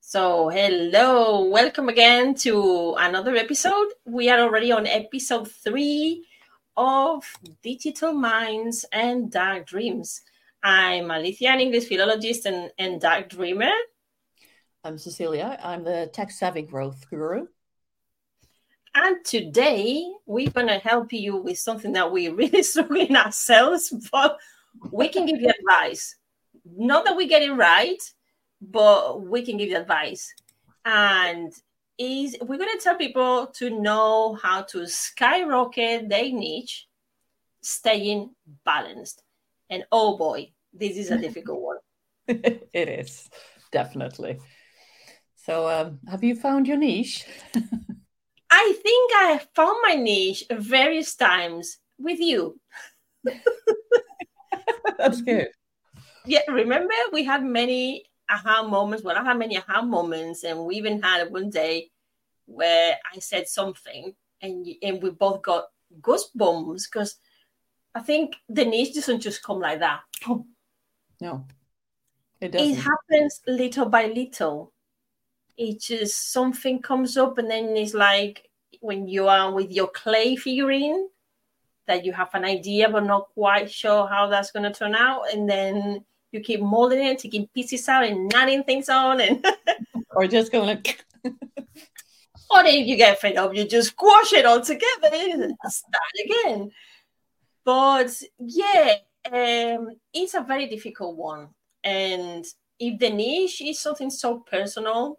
So, hello, welcome again to another episode. We are already on episode 3 of Digital Minds and Dark Dreams. I'm Alicia, an English philologist and dark dreamer. I'm Cecilia. I'm the tech-savvy growth guru. And today we're going to help you with something that we really struggle in ourselves, but we can give you advice. Not that we get it right, but we can give you advice. And we're going to tell people to know how to skyrocket their niche, staying balanced. And oh boy, this is a difficult one. It is, definitely. So have you found your niche? I think I found my niche various times with you. That's good. Yeah, remember we had many aha moments. Well, I had many aha moments, and we even had one day where I said something and we both got goosebumps because I think the niche doesn't just come like that. No, it doesn't. It happens little by little. It just something comes up, and then it's like when you are with your clay figurine that you have an idea but not quite sure how that's going to turn out, and then you keep molding it, taking pieces out and adding things on, and or just going like. Or if you get fed up, you just squash it all together and start again. But yeah, it's a very difficult one. And if the niche is something so personal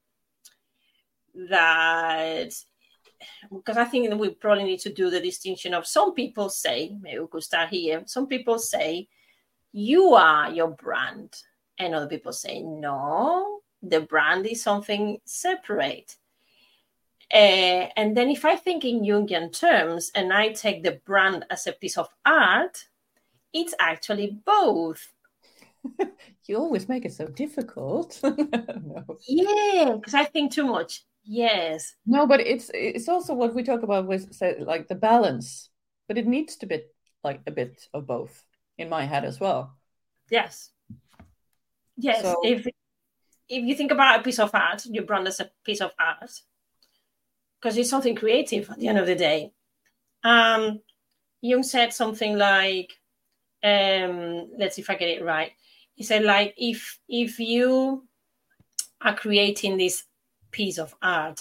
that, because I think that we probably need to do the distinction of some people say, maybe we could start here. Some people say, you are your brand. And other people say, no, the brand is something separate. And then if I think in Jungian terms and I take the brand as a piece of art, it's actually both. You always make it so difficult. No. Yeah, because I think too much. Yes. No, but it's also what we talk about with, say, like the balance. But it needs to be like a bit of both in my head as well. Yes. Yes. So, if you think about a piece of art, your brand as a piece of art, because it's something creative at the end of the day. Jung said something like, let's see if I get it right. He said, like, if you are creating this piece of art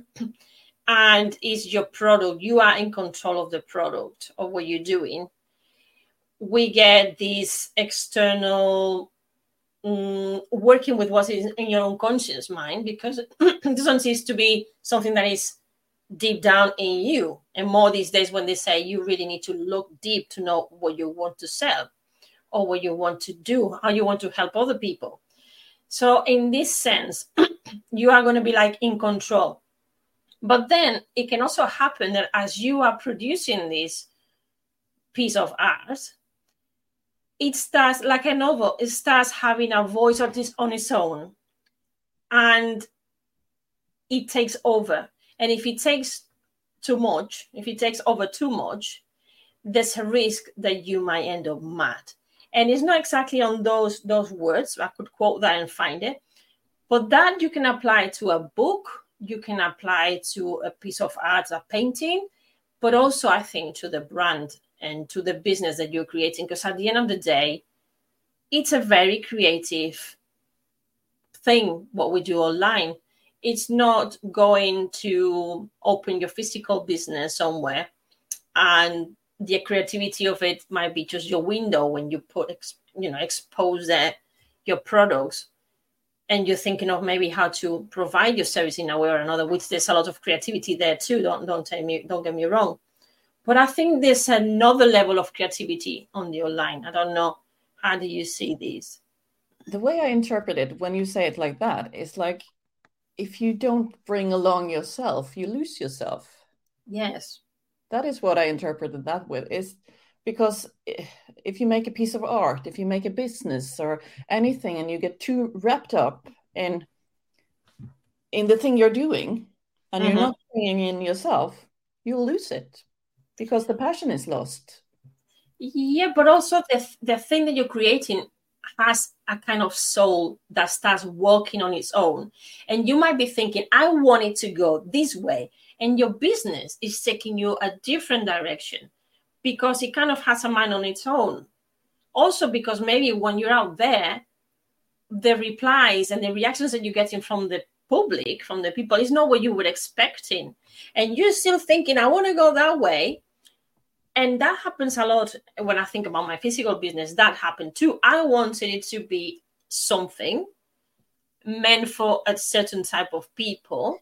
and it's your product, you are in control of the product, of what you're doing, we get this external working with what's in your unconscious mind, because it doesn't seem to be something that is deep down in you. And more these days when they say you really need to look deep to know what you want to sell or what you want to do, how you want to help other people. So in this sense, you are going to be like in control. But then it can also happen that as you are producing this piece of art, it starts like a novel. It starts having a voice on its own, and it takes over. And if it takes too much, if it takes over too much, there's a risk that you might end up mad. And it's not exactly on those words. I could quote that and find it. But that you can apply to a book. You can apply to a piece of art, a painting, but also I think to the brand and to the business that you're creating. Because at the end of the day, it's a very creative thing, what we do online. It's not going to open your physical business somewhere, and the creativity of it might be just your window when you expose your products, and you're thinking of maybe how to provide your service in a way or another, which there's a lot of creativity there too. Don't get me wrong, but I think there's another level of creativity on the online. I don't know, how do you see this? The way I interpret it when you say it like that is like, if you don't bring along yourself, you lose yourself. Yes. That is what I interpreted that with, is because if you make a piece of art, if you make a business or anything, and you get too wrapped up in the thing you're doing, and you're not bringing in yourself, you'll lose it because the passion is lost. Yeah, but also the thing that you're creating has a kind of soul that starts walking on its own. And you might be thinking, I want it to go this way. And your business is taking you a different direction because it kind of has a mind on its own. Also, because maybe when you're out there, the replies and the reactions that you're getting from the public, from the people, is not what you were expecting. And you're still thinking, I want to go that way. And that happens a lot when I think about my physical business. That happened too. I wanted it to be something meant for a certain type of people.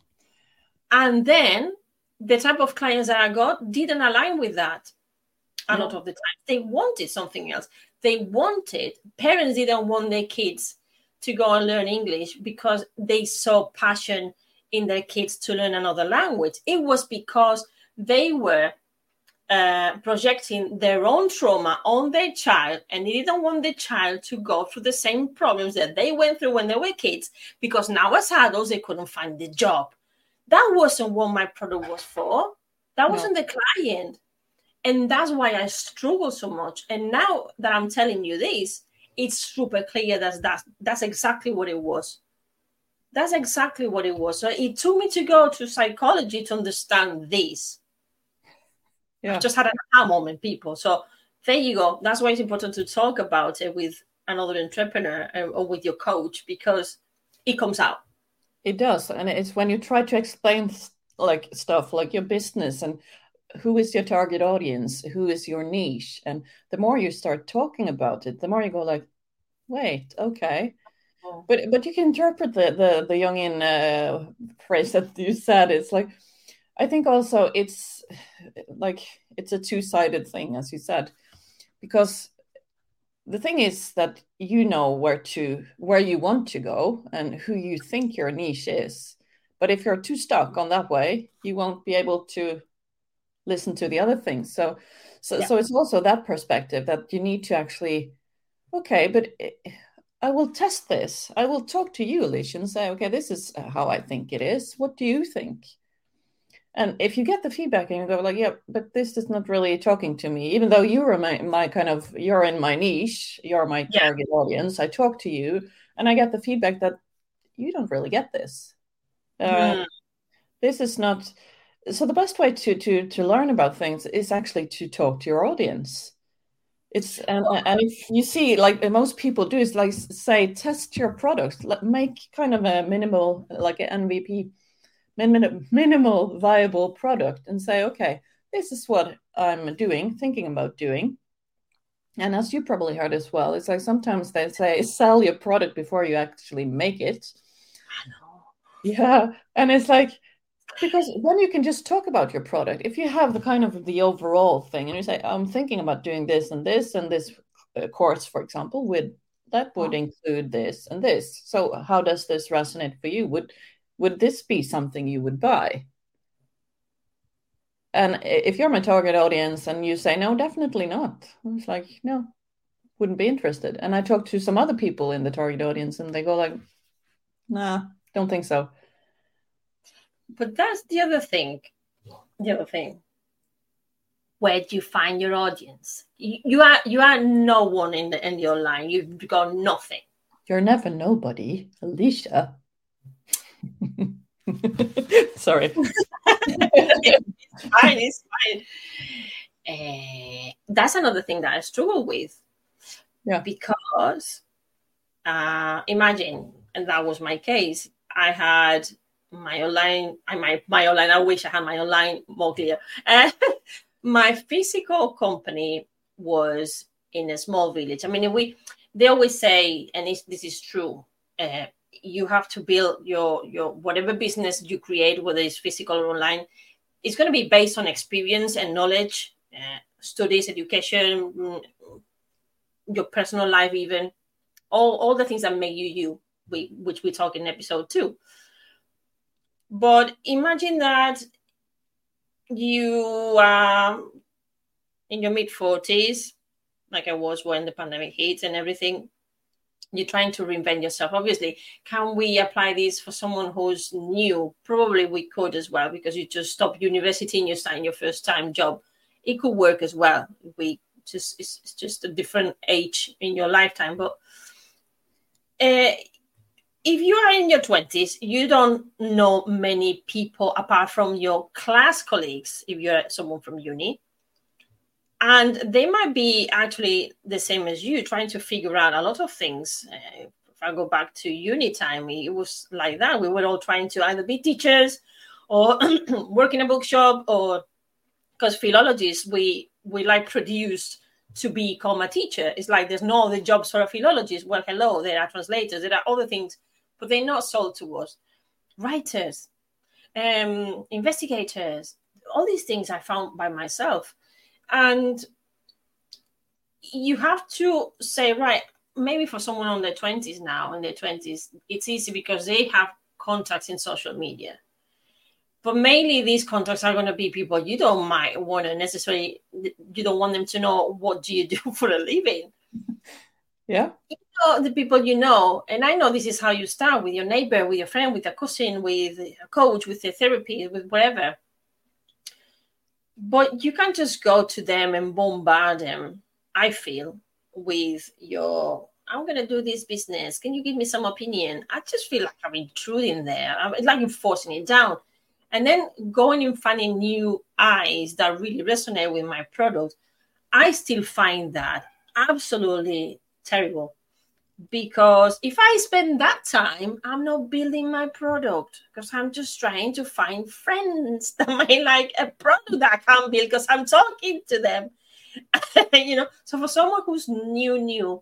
And then the type of clients that I got didn't align with that a lot of the time. They wanted something else. Parents didn't want their kids to go and learn English because they saw passion in their kids to learn another language. It was because they were projecting their own trauma on their child, and they didn't want the child to go through the same problems that they went through when they were kids, because now as adults they couldn't find the job. That wasn't what my product was for. That wasn't the client. And that's why I struggle so much. And now that I'm telling you this, it's super clear that's exactly what it was. That's exactly what it was. So it took me to go to psychology to understand this. Yeah. I just had an aha moment, people. So there you go. That's why it's important to talk about it with another entrepreneur or with your coach, because it comes out. It does. And it's when you try to explain like stuff like your business and who is your target audience, who is your niche. And the more you start talking about it, the more you go like, wait, okay. Oh. But you can interpret the Jungian phrase that you said. It's like, I think also it's like it's a two-sided thing, as you said, because the thing is that you know where you want to go and who you think your niche is. But if you're too stuck on that way, you won't be able to listen to the other things. So it's also that perspective that you need to actually, okay, but I will test this. I will talk to you, Alicia, and say, okay, this is how I think it is. What do you think? And if you get the feedback and you go like, yeah, but this is not really talking to me, even though you're my kind of, you're in my niche, you're my target audience, I talk to you and I get the feedback that you don't really get this. This is not. So the best way to learn about things is actually to talk to your audience. It's and if you see, like most people do, is like say, test your product, make kind of a minimal, like an MVP, minimal viable product, and say, okay, this is what I'm thinking about doing. And as you probably heard as well, it's like sometimes they say sell your product before you actually make it. I know. Yeah, and it's like, because then you can just talk about your product. If you have the kind of the overall thing and you say, I'm thinking about doing this and this course, for example, would include this and this. So how does this resonate for you? Would this be something you would buy? And if you're my target audience and you say, no, definitely not. It's like, no, wouldn't be interested. And I talk to some other people in the target audience and they go like, nah, don't think so. But that's the other thing. Where do you find your audience? You are no one in your line. You've got nothing. You're never nobody, Alicia. Sorry. It's fine. That's another thing that I struggle with. Yeah. Because imagine, and that was my case, I had my online, I wish I had my online more clear. My physical company was in a small village. I mean, they always say, and this is true, you have to build your whatever business you create, whether it's physical or online, it's going to be based on experience and knowledge, studies, education, your personal life, even all the things that make you, which we talk in episode 2. But imagine that you are in your mid-40s, like I was when the pandemic hit and everything. You're trying to reinvent yourself. Obviously, can we apply this for someone who's new? Probably we could as well, because you just stopped university and you're starting your first time job. It could work as well. We it's just a different age in your lifetime. But if you are in your 20s, you don't know many people apart from your class colleagues, if you're someone from uni. And they might be actually the same as you, trying to figure out a lot of things. If I go back to uni time, it was like that. We were all trying to either be teachers or work in a bookshop, or because philologists, we like produced to become a teacher. It's like there's no other jobs for a philologist. Well, hello, there are translators, there are other things, but they're not sold to us. Writers, investigators, all these things I found by myself. And you have to say, right, maybe for someone on their 20s now, in their 20s, it's easy because they have contacts in social media. But mainly these contacts are going to be people you don't might want to necessarily, you don't want them to know what do you do for a living. Yeah. You know, the people you know, and I know this is how you start, with your neighbor, with your friend, with a cousin, with a coach, with a therapy, with whatever. But you can't just go to them and bombard them, I feel, with your, I'm going to do this business. Can you give me some opinion? I just feel like I'm intruding there. It's like you're forcing it down. And then going and finding new eyes that really resonate with my product, I still find that absolutely terrible. Because if I spend that time, I'm not building my product, because I'm just trying to find friends that might like a product that I can't build because I'm talking to them. So for someone who's new,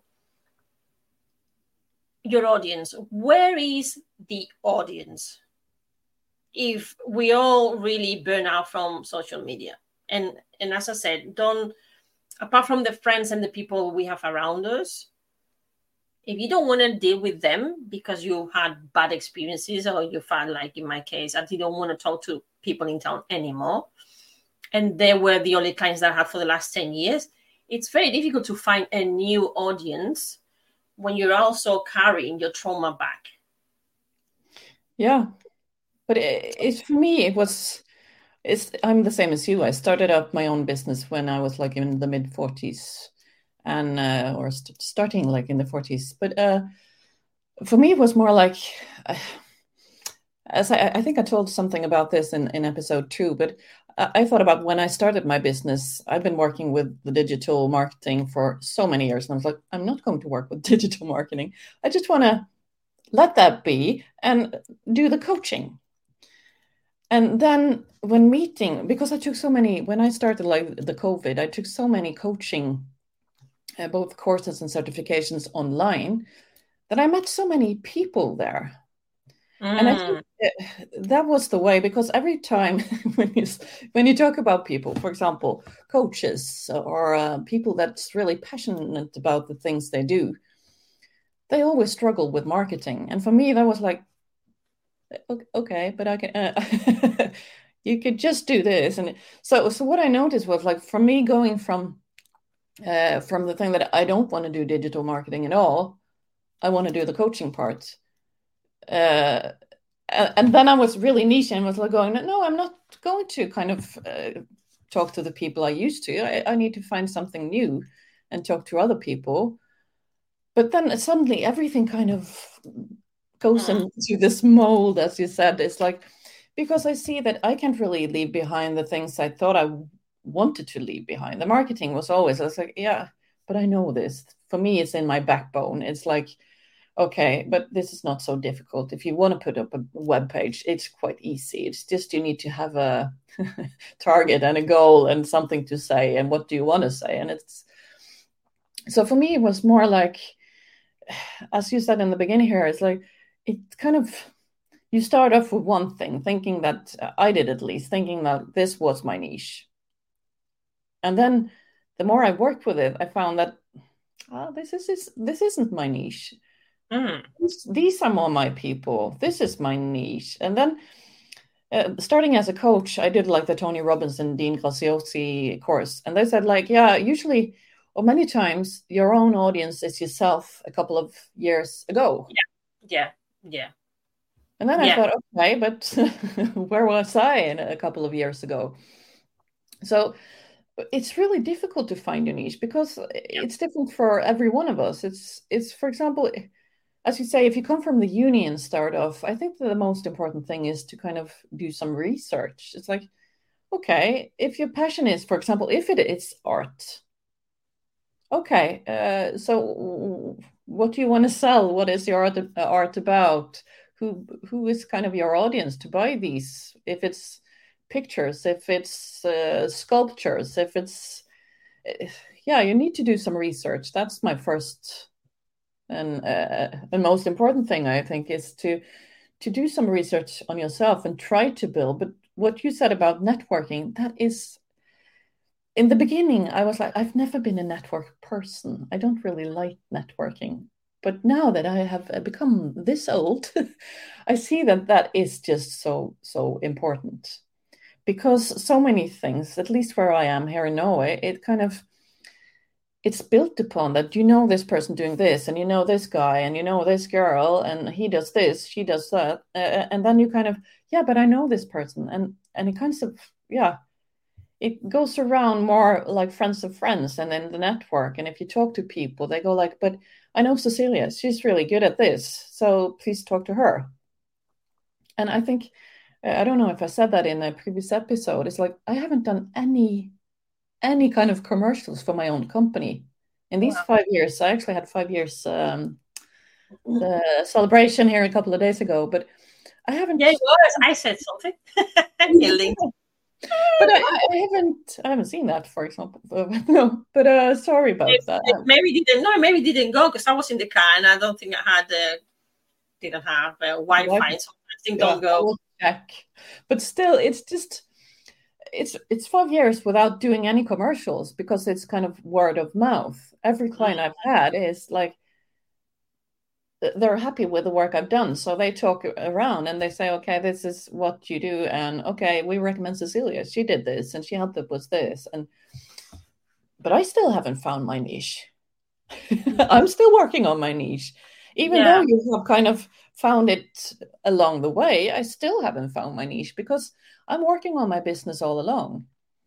your audience, where is the audience? If we all really burn out from social media, and as I said, don't, apart from the friends and the people we have around us, if you don't want to deal with them because you had bad experiences, or you found, like in my case, I didn't want to talk to people in town anymore, and they were the only clients that I had for the last 10 years, it's very difficult to find a new audience when you're also carrying your trauma back. Yeah. But for me, I'm the same as you. I started up my own business when I was like in the mid 40s, and or starting like in the 40s. But for me, it was more like, as I think I told something about this in episode 2, but I thought about when I started my business, I've been working with the digital marketing for so many years. And I was like, I'm not going to work with digital marketing. I just want to let that be and do the coaching. And then because I took so many, when I started like the COVID, I took so many coaching, both courses and certifications online, that I met so many people there. And I think that was the way, because every time when you talk about people, for example, coaches or people that's really passionate about the things they do, they always struggle with marketing. And for me, that was like, okay, but I can, you could just do this. And so what I noticed was, like, for me, going from the thing that I don't want to do digital marketing at all, I want to do the coaching part. And then I was really niche and was like going, no, I'm not going to kind of talk to the people I used to. I need to find something new and talk to other people. But then suddenly everything kind of goes into this mold, as you said. It's like, because I see that I can't really leave behind the things I thought I wanted to leave behind. The marketing was always, I was like, yeah, but I know this. For me, it's in my backbone. It's like, okay, but this is not so difficult. If you want to put up a web page, it's quite easy. It's just you need to have a target and a goal and something to say, and what do you want to say? And it's, so for me, it was more like, as you said in the beginning here, it's like, it kind of, you start off with one thing, thinking that, I did at least, thinking that this was my niche. And then the more I worked with it, I found that, this isn't my niche. These are more my people. This is my niche. And then starting as a coach, I did like the Tony Robbins and Dean Graziosi course. And they said, like, yeah, usually, or many times, your own audience is yourself a couple of years ago. Yeah. And then I thought, okay, but where was I in a couple of years ago? So it's really difficult to find a niche because it's different for every one of us. It's for example, as you say, if you come from the uni and start off, I think the most important thing is to kind of do some research. It's like, okay, if your passion is, for example, if it's art, okay, so what do you want to sell? What is your art about? Who is kind of your audience to buy these? If it's pictures, if it's sculptures, if it's yeah, you need to do some research. That's my first and most important thing, I think, is to do some research on yourself and try to build. But what you said about networking, that is, in the beginning, I was like, I've never been a network person. I don't really like networking. But now that I have become this old, I see that that is just so important because so many things, at least where I am here in Norway, it's built upon that you know this person doing this, and you know this guy, and you know this girl, and he does this, she does that, and then you kind of, yeah, but I know this person, and it kind of, yeah, it goes around more like friends of friends, and then the network. And if you talk to people, they go like, but I know Cecilia, she's really good at this, so please talk to her. And I think, I don't know if I said that in a previous episode, it's like I haven't done any kind of commercials for my own company. In these 5 years, I actually had 5 years celebration here a couple of days ago, but I haven't. Yeah, it was. I said something. But I haven't seen that, for example. No, but sorry about that. Maybe didn't go because I was in the car and I don't think I had didn't have Wi-Fi. So I think don't go. Check. But still, it's just. It's 5 years without doing any commercials because it's kind of word of mouth. Every client I've had is like, they're happy with the work I've done. So they talk around and they say, okay, this is what you do. And okay, we recommend Cecilia. She did this and she helped us with this. But I still haven't found my niche. I'm still working on my niche. Even though you have kind of found it along the way, I still haven't found my niche because I'm working on my business all along.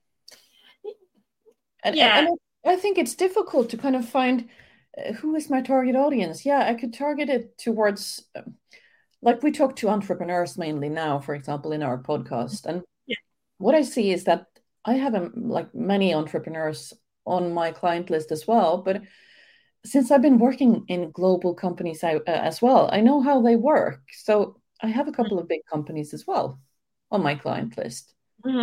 And I think it's difficult to kind of find who is my target audience. Yeah, I could target it towards, like we talk to entrepreneurs mainly now, for example, in our podcast. And what I see is that I have like many entrepreneurs on my client list as well. But since I've been working in global companies as well, I know how they work. So I have a couple of big companies as well on my client list.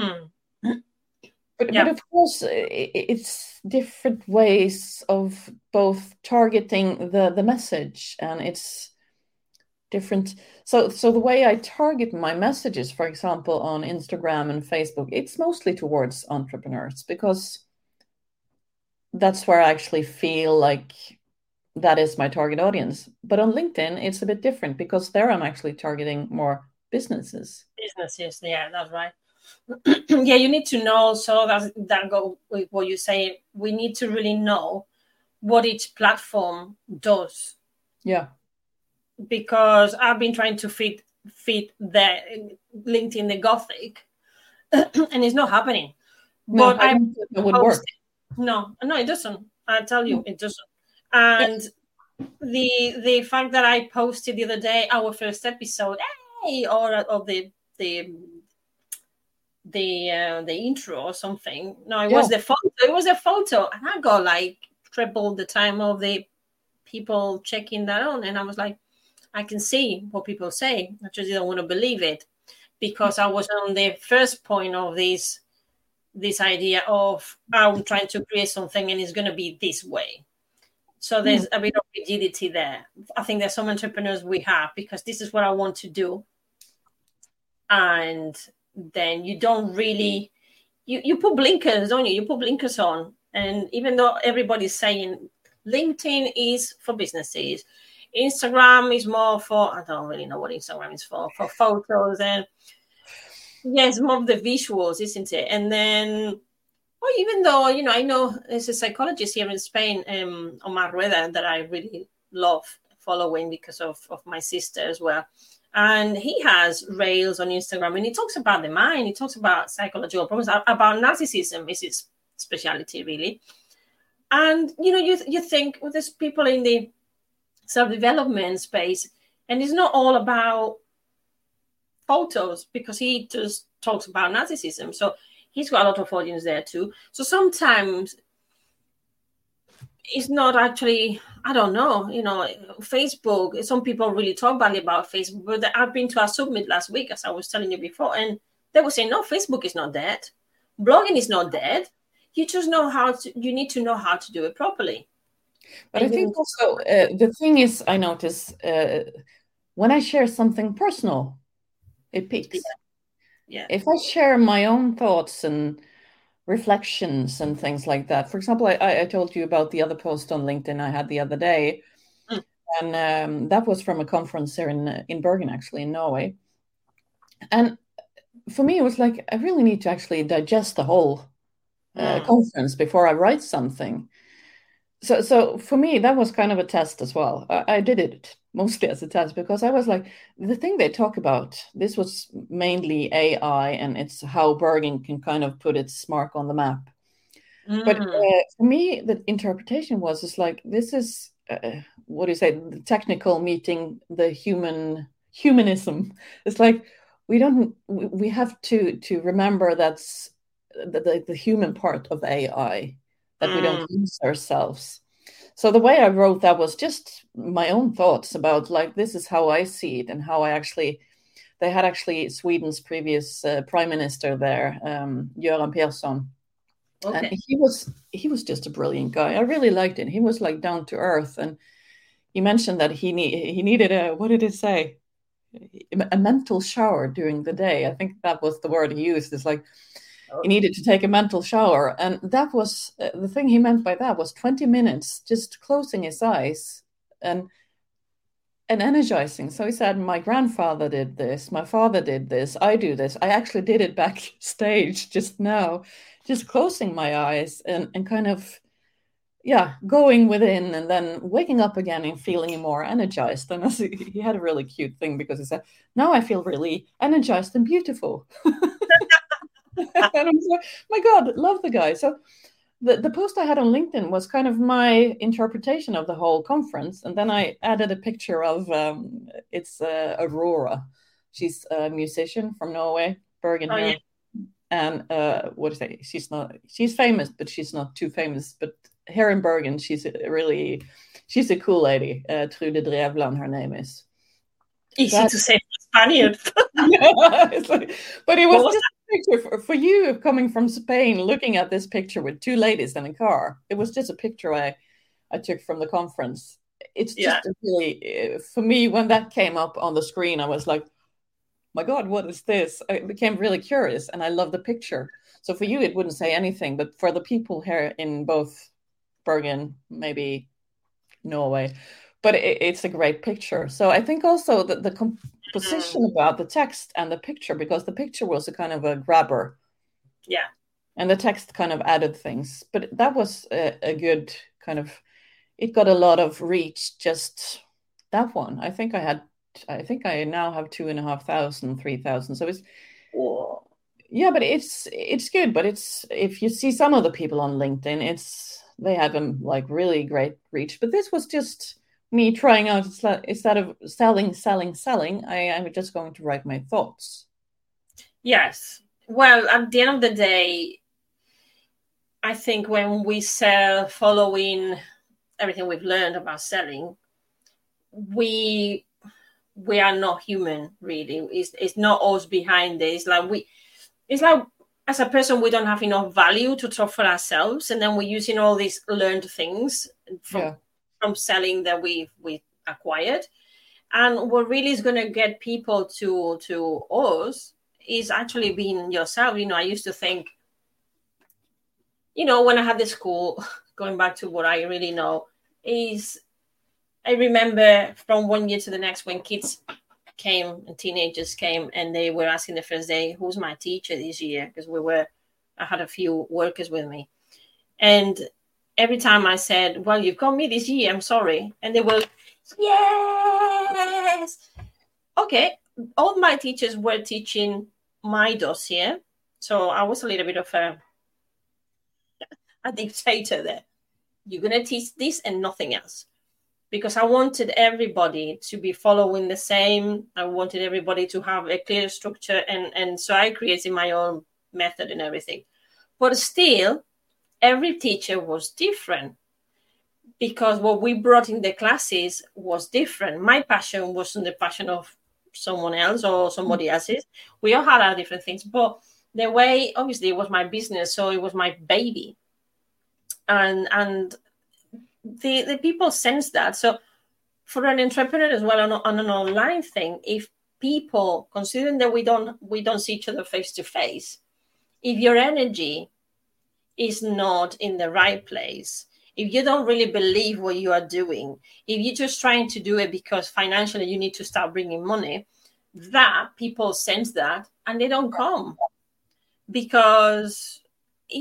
But of course, it's different ways of both targeting the message, and it's different. So the way I target my messages, for example, on Instagram and Facebook, it's mostly towards entrepreneurs because that's where I actually feel like that is my target audience. But on LinkedIn, it's a bit different because there I'm actually targeting more businesses. Yeah, that's right. Yeah, you need to know. So that go with what you say. We need to really know what each platform does. Yeah, because I've been trying to fit the LinkedIn the Gothic, and it's not happening. No, but I don't think it would work. No, it doesn't. I tell you, it doesn't. And the fact that I posted the other day our first episode, or of the intro or something. No, it was the photo. It was a photo, and I got like triple the time of the people checking that on, and I was like, I can see what people say. I just didn't want to believe it because I was on the first point of this idea of I'm trying to create something and it's going to be this way. So there's a bit of rigidity there. I think there's some entrepreneurs we have because this is what I want to do. And then you don't really, you put blinkers, don't you? You put blinkers on. And even though everybody's saying LinkedIn is for businesses, Instagram is more for, I don't really know what Instagram is for photos. And yes, more of the visuals, isn't it? And then, well, even though, I know there's a psychologist here in Spain, Omar Rueda, that I really love following because of my sister as well. And he has reels on Instagram and he talks about the mind. He talks about psychological problems, about narcissism. specialty, really. And, you think, well, there's people in the self-development space, and it's not all about photos, because he just talks about narcissism. So he's got a lot of audience there too. So sometimes it's not actually, I don't know, Facebook, some people really talk badly about Facebook, but I've been to a summit last week, as I was telling you before, and they were saying, no, Facebook is not dead. Blogging is not dead. You just you need to know how to do it properly. But I think also the thing is, I notice when I share something personal, it peaks. Yeah. If I share my own thoughts and reflections and things like that. For example, I told you about the other post on LinkedIn I had the other day. And that was from a conference here in Bergen, actually, in Norway. And for me, it was like, I really need to actually digest the whole conference before I write something. So for me, that was kind of a test as well. I did it mostly as a test, because I was like, the thing they talk about, this was mainly AI, and it's how Bergen can kind of put its mark on the map. But for me, the interpretation was, it's like, this is, what do you say, the technical meeting the humanism. It's like, we have to remember that's the human part of AI, that we don't lose ourselves. So the way I wrote that was just my own thoughts about, like, this is how I see it, and how they had actually Sweden's previous prime minister there, Göran Persson. Okay. And he was just a brilliant guy. I really liked it. He was like down to earth, and he mentioned that he needed what did he say? A mental shower during the day. I think that was the word he used. It's like, he needed to take a mental shower. And that was the thing he meant by that was 20 minutes, just closing his eyes and energizing. So he said, my grandfather did this, my father did this, I do this. I actually did it backstage just now, just closing my eyes and kind of, going within, and then waking up again and feeling more energized. And he had a really cute thing, because he said, now I feel really energized and beautiful. And I was like, my God, love the guy. So the post I had on LinkedIn was kind of my interpretation of the whole conference. And then I added a picture of, it's Aurora. She's a musician from Norway, Bergen here. Yeah. And what do you say? She's famous, but she's not too famous. But here in Bergen, she's a cool lady. Trude Drevland, her name is. Easy to say Spaniard. But it was just a picture for you coming from Spain, looking at this picture with two ladies in a car. It was just a picture I took from the conference. It's just really, for me, when that came up on the screen, I was like, my God, what is this? I became really curious, and I love the picture. So for you, it wouldn't say anything, but for the people here in both Bergen, maybe Norway, but it's a great picture. So I think also that the composition about the text and the picture, because the picture was a kind of a grabber. Yeah. And the text kind of added things. But that was a good kind of, it got a lot of reach, just that one. I think I now have 2,500, 3,000. So it's, yeah, but it's good. But it's, if you see some of the people on LinkedIn, they have them like really great reach. But this was just me trying out, instead of selling, I'm just going to write my thoughts. Yes. Well, at the end of the day, I think when we sell, following everything we've learned about selling, we are not human, really. It's not us behind it. It's like as a person, we don't have enough value to talk for ourselves, and then we're using all these learned things from selling that we acquired. And what really is going to get people to us is actually being yourself. I used to think, when I had the school, going back to what I really know, is I remember from one year to the next, when kids came and teenagers came, and they were asking the first day, who's my teacher this year? Because I had a few workers with me. And every time I said, well, you've got me this year, I'm sorry. And they were, yes. Okay. All my teachers were teaching my dossier. So I was a little bit of a a dictator there. You're going to teach this and nothing else. Because I wanted everybody to be following the same. I wanted everybody to have a clear structure. And so I created my own method and everything. But still, every teacher was different, because what we brought in the classes was different. My passion wasn't the passion of someone else or somebody else's. We all had our different things. But the way, obviously, it was my business, so it was my baby. And the people sense that. So for an entrepreneur as well on an online thing, if people, considering that we don't see each other face to face, if your energy is not in the right place, if you don't really believe what you are doing, if you're just trying to do it because financially you need to start bringing money, that people sense that and they don't come. Because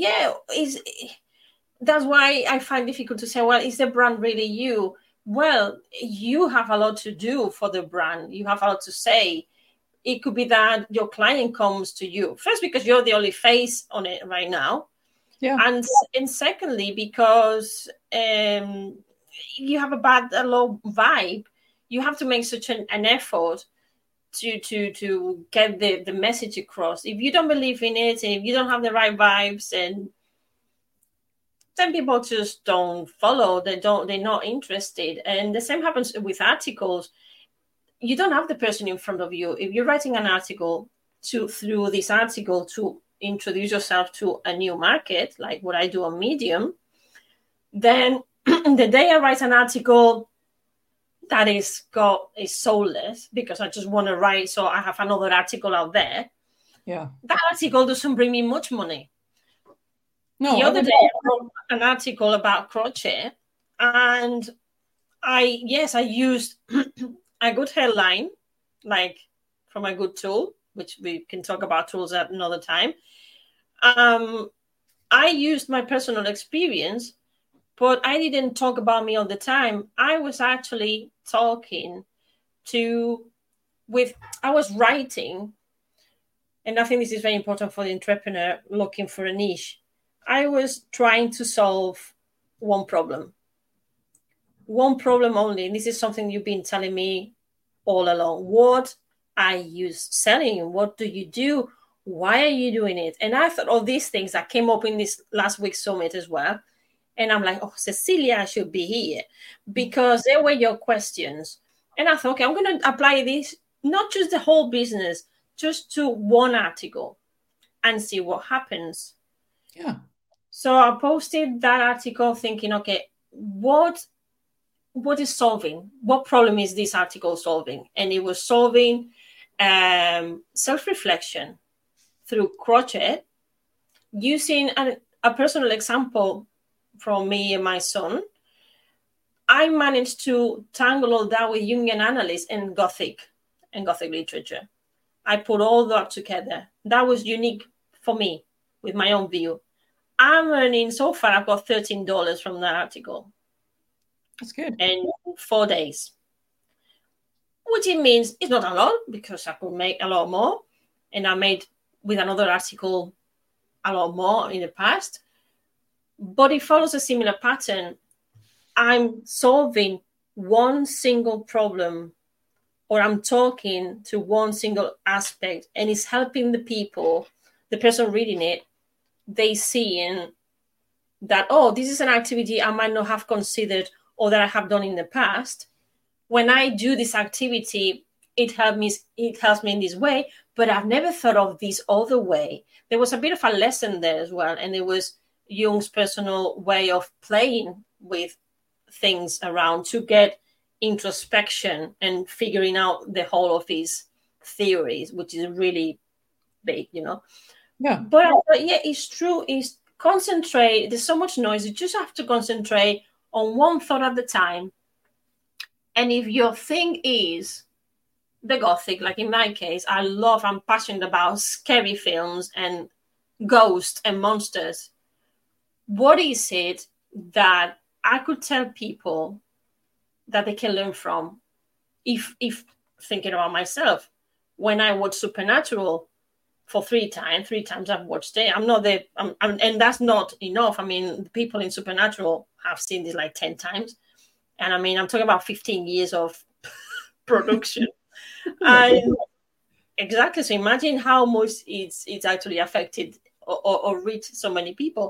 that's why I find difficult to say, well, is the brand really you? Well, you have a lot to do for the brand. You have a lot to say. It could be that your client comes to you first because you're the only face on it right now. Yeah. And secondly, because you have a low vibe, you have to make such an effort to get the message across. If you don't believe in it, and if you don't have the right vibes, and then people just don't follow. They're not interested. And the same happens with articles. You don't have the person in front of you. If you're writing an article through this article to introduce yourself to a new market, like what I do on Medium, then the day I write an article that is soulless because I just want to write, so I have another article out there. Yeah, that article doesn't bring me much money. No, the other day I wrote an article about crochet, and I used a good headline, like from a good tool, which we can talk about tools at another time. I used my personal experience, but I didn't talk about me all the time. I was actually talking I was writing, and I think this is very important for the entrepreneur looking for a niche. I was trying to solve one problem only. And this is something you've been telling me all along. What are you selling? What do you do? Why are you doing it? And I thought all these things that came up in this last week's summit as well. And I'm like, oh, Cecilia should be here because they were your questions. And I thought, okay, I'm going to apply this, not just the whole business, just to one article and see what happens. Yeah. So I posted that article thinking, okay, what is solving? What problem is this article solving? And it was solving self-reflection through crochet, using a personal example from me and my son. I managed to tangle all that with Jungian analysis and Gothic literature. I put all that together. That was unique for me with my own view. I'm earning so far, I've got $13 from that article. That's good. In 4 days. Which it means it's not a lot because I could make a lot more. And I made with another article a lot more in the past. But it follows a similar pattern. I'm solving one single problem, or I'm talking to one single aspect, and it's helping the people, the person reading it, they see that, oh, this is an activity I might not have considered or that I have done in the past. When I do this activity, it helps me in this way, but I've never thought of this other way. There was a bit of a lesson there as well, and it was Jung's personal way of playing with things around to get introspection and figuring out the whole of his theories, which is really big, Yeah. But I thought, yeah, it's true. Is concentrate. There's so much noise. You just have to concentrate on one thought at the time. And if your thing is the Gothic, like in my case, I'm passionate about scary films and ghosts and monsters. What is it that I could tell people that they can learn from? If thinking about myself, when I watch Supernatural, for three times I've watched it. And that's not enough. I mean, the people in Supernatural have seen this like 10 times. And I mean, I'm talking about 15 years of production. And exactly. So imagine how much it's actually affected or reached so many people.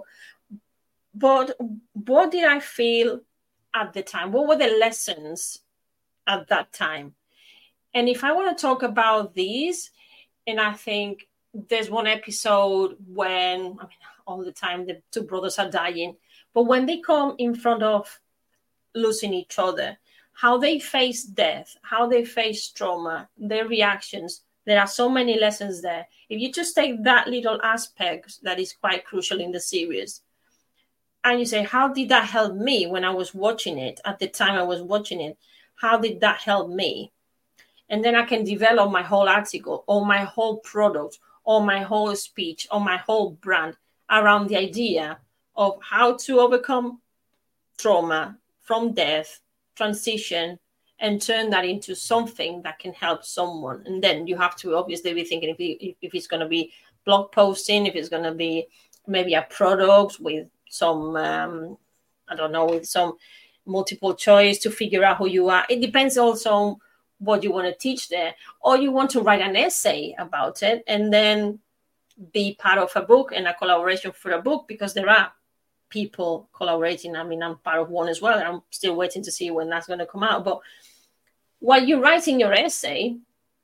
But what did I feel at the time? What were the lessons at that time? And if I want to talk about these, and I think there's one episode when, I mean, all the time the two brothers are dying, but when they come in front of losing each other, how they face death, how they face trauma, their reactions, there are so many lessons there. If you just take that little aspect that is quite crucial in the series, and you say, how did that help me when I was watching it, at the time I was watching it? How did that help me? And then I can develop my whole article or my whole product or my whole speech or my whole brand around the idea of how to overcome trauma from death, transition, and turn that into something that can help someone. And then you have to obviously be thinking if it's going to be blog posting, if it's going to be maybe a product with some, I don't know, with some multiple choice to figure out who you are. It depends also on what you want to teach there, or you want to write an essay about it and then be part of a book and a collaboration for a book, because there are people collaborating. I mean, I'm part of one as well. I'm still waiting to see when that's going to come out. But while you're writing your essay,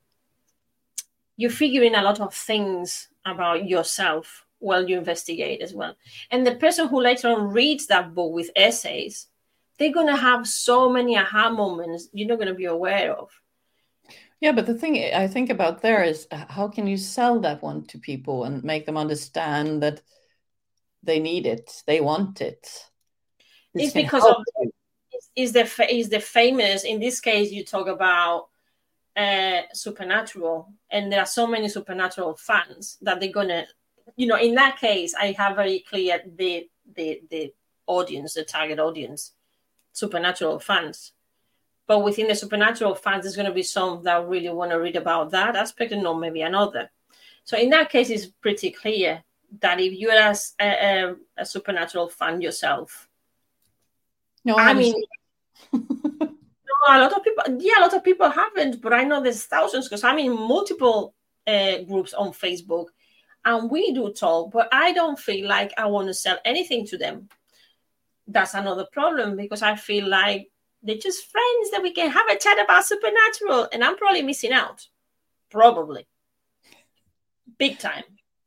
you're figuring a lot of things about yourself while you investigate as well. And the person who later on reads that book with essays, they're going to have so many aha moments you're not going to be aware of. Yeah, but the thing I think about there is, how can you sell that one to people and make them understand that they need it, they want it? It's because of is the famous, in this case you talk about Supernatural, and there are so many Supernatural fans that they're gonna, in that case I have very clear the audience, the target audience, Supernatural fans. But within the Supernatural fans, there's going to be some that really want to read about that aspect and not maybe another. So in that case, it's pretty clear that if you're a Supernatural fan yourself, no, I mean, no, a lot of people haven't, but I know there's thousands, because I'm in multiple groups on Facebook, and we do talk, but I don't feel like I want to sell anything to them. That's another problem, because I feel like they're just friends that we can have a chat about Supernatural, and I'm probably missing out. Probably. Big time.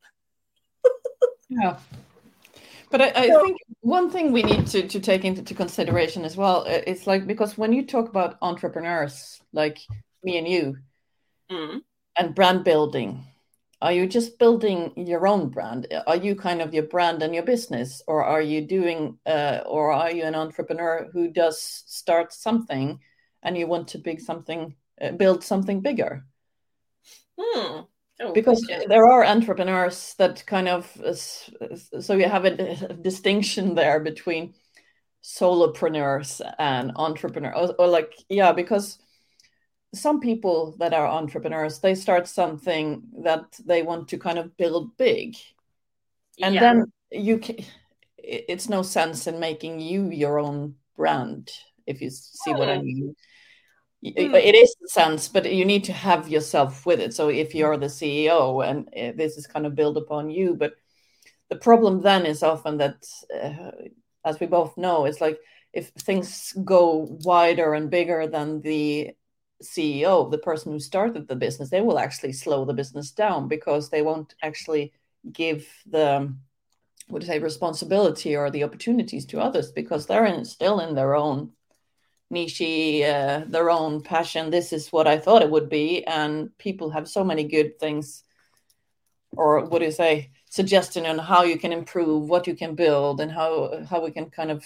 Yeah. But I think one thing we need to take into consideration as well is, like, because when you talk about entrepreneurs like me and you and brand building, are you just building your own brand? Are you kind of your brand and your business, or are you doing, or are you an entrepreneur who does start something and you want to build something bigger? Oh, because there are entrepreneurs that kind of, so you have a distinction there between solopreneurs and entrepreneurs, or like, yeah, because some people that are entrepreneurs, they start something that they want to kind of build big, and then it's no sense in making you your own brand, if you see what I mean. It is a sense, but you need to have yourself with it. So if you're the CEO and this is kind of built upon you, but the problem then is often that, as we both know, it's like if things go wider and bigger than the CEO, the person who started the business, they will actually slow the business down, because they won't actually give the responsibility or the opportunities to others, because they're still in their own niche, their own passion. This is what I thought it would be, and people have so many good things, or suggestion on how you can improve, what you can build, and how we can kind of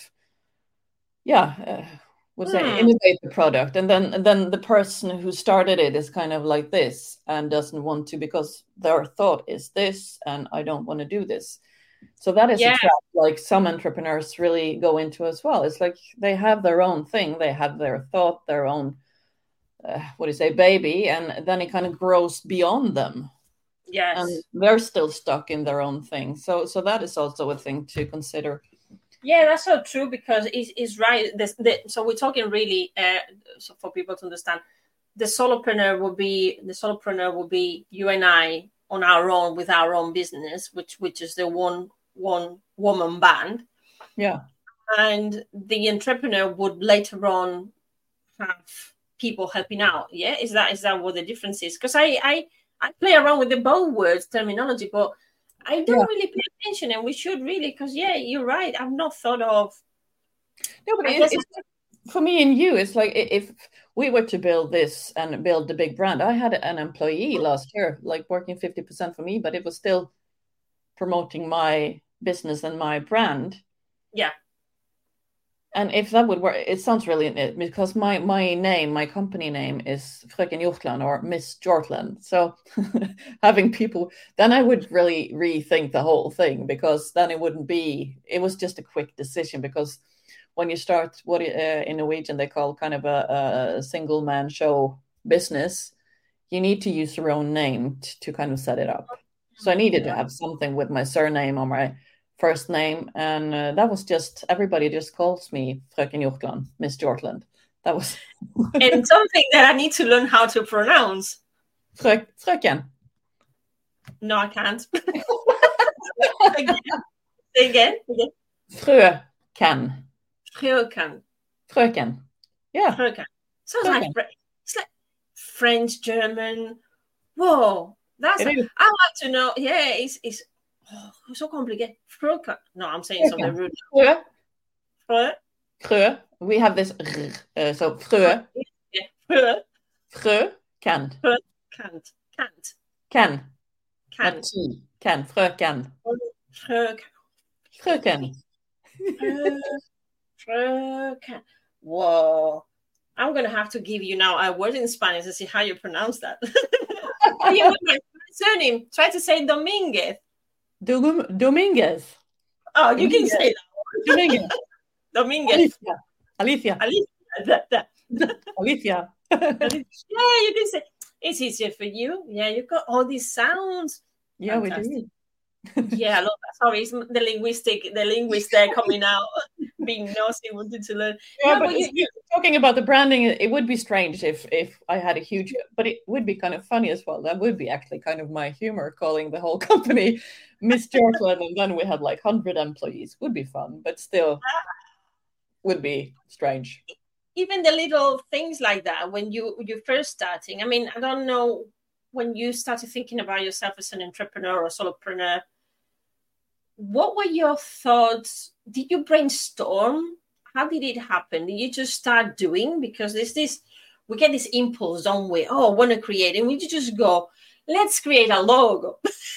innovate the product. And then the person who started it is kind of like this and doesn't want to, because their thought is this and I don't want to do this. So that is a trap, like some entrepreneurs really go into as well. It's like they have their own thing, they have their thought, their own baby, and then it kind of grows beyond them. and Yes. they're still stuck in their own thing. So that is also a thing to consider. Yeah, that's so true because it's right. So we're talking really, so for people to understand, the solopreneur will be you and I on our own with our own business, which is the one woman band, Yeah. and the entrepreneur would later on have people helping out. Yeah, is that what the difference is? Because I play around with the both words terminology, but I Yeah. don't really pay attention, and we should really, because yeah, you're right. I've not thought of. No, but I guess it's for me and you. It's like if we were to build this and build the big brand. I had an employee last year, like working 50% for me, but it was still promoting my business and my brand. yeah, And if that would work, it sounds really because my name, my company name is Fröken Hjortland or Miss Hjortland. So having people, then I would really rethink the whole thing because then it wouldn't be. It was just a quick decision because when you start what in Norwegian they call kind of a single man show business, you need to use your own name to kind of set it up. So I needed to have something with my surname or my first name, and that was just everybody just calls me Fröken Hjortland, Miss Hjortland. That was and something that I need to learn how to pronounce. Fröken. No, I can't. Again. Fröken. Fröken. Fröken. Yeah. Fröken. Sounds Fröken. like it's like French, German. Whoa, I like to know. Yeah, it's so complicated. Fröken. No, I'm saying something rude. Frö. Frö. We have this so frö. Frö. Frö. Can. Can't. Can. Can. Fröken. Fröken. Fröken. Fröken. Whoa. I'm going to have to give you now a word in Spanish to see how you pronounce that. You know my surname. Try to say Dominguez. Dominguez. Oh, you can say that. Dominguez. Dominguez. Alicia. Alicia. Yeah, you can say it's easier for you. Yeah, you've got all these sounds. Yeah, fantastic. We do. Yeah, I love that. Sorry, it's the linguist there coming out, being nosy, wanted to learn. Yeah, no, but talking about the branding, it would be strange if I had a huge, but it would be kind of funny as well. That would be actually kind of my humor, calling the whole company Miss Hjortland, and then we had like 100 employees. Would be fun, but still would be strange. Even the little things like that when you're first starting. I mean, I don't know, when you started thinking about yourself as an entrepreneur or solopreneur, what were your thoughts? Did you brainstorm? How did it happen? Did you just start doing? Because we get this impulse, don't we? Oh, I want to create. And we just go, let's create a logo.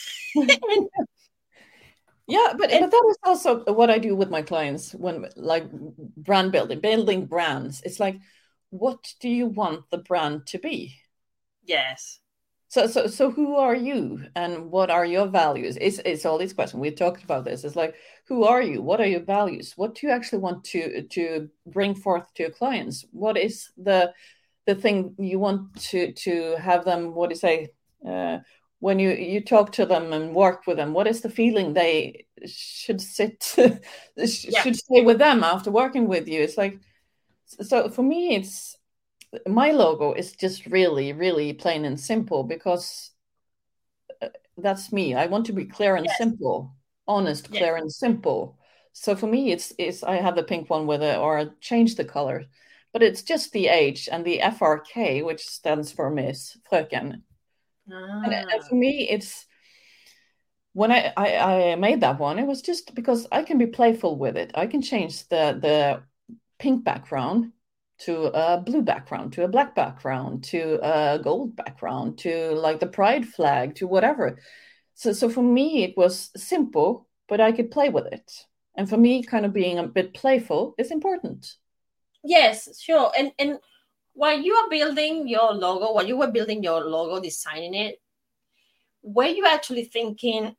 Yeah, but that is also what I do with my clients when like brand building brands. It's like, what do you want the brand to be? Yes. So who are you and what are your values? It's all these questions. We talked about this. It's like, who are you? What are your values? What do you actually want to bring forth to your clients? What is the thing you want to have them, what do you say, when you talk to them and work with them, what is the feeling they should should stay with them after working with you? It's like, so for me, it's my logo is just really, really plain and simple because that's me. I want to be clear and simple, honest, clear and simple. So for me, it's I have the pink one with it, or I change the color, but it's just the H and the FRK, which stands for Miss Fröken. And for me, it's when I made that one, it was just because I can be playful with it. I can change the pink background to a blue background, to a black background, to a gold background, to like the pride flag, to whatever. So for me, it was simple, but I could play with it. And for me, kind of being a bit playful is important. Yes, sure. And while you are building your logo, designing it, were you actually thinking,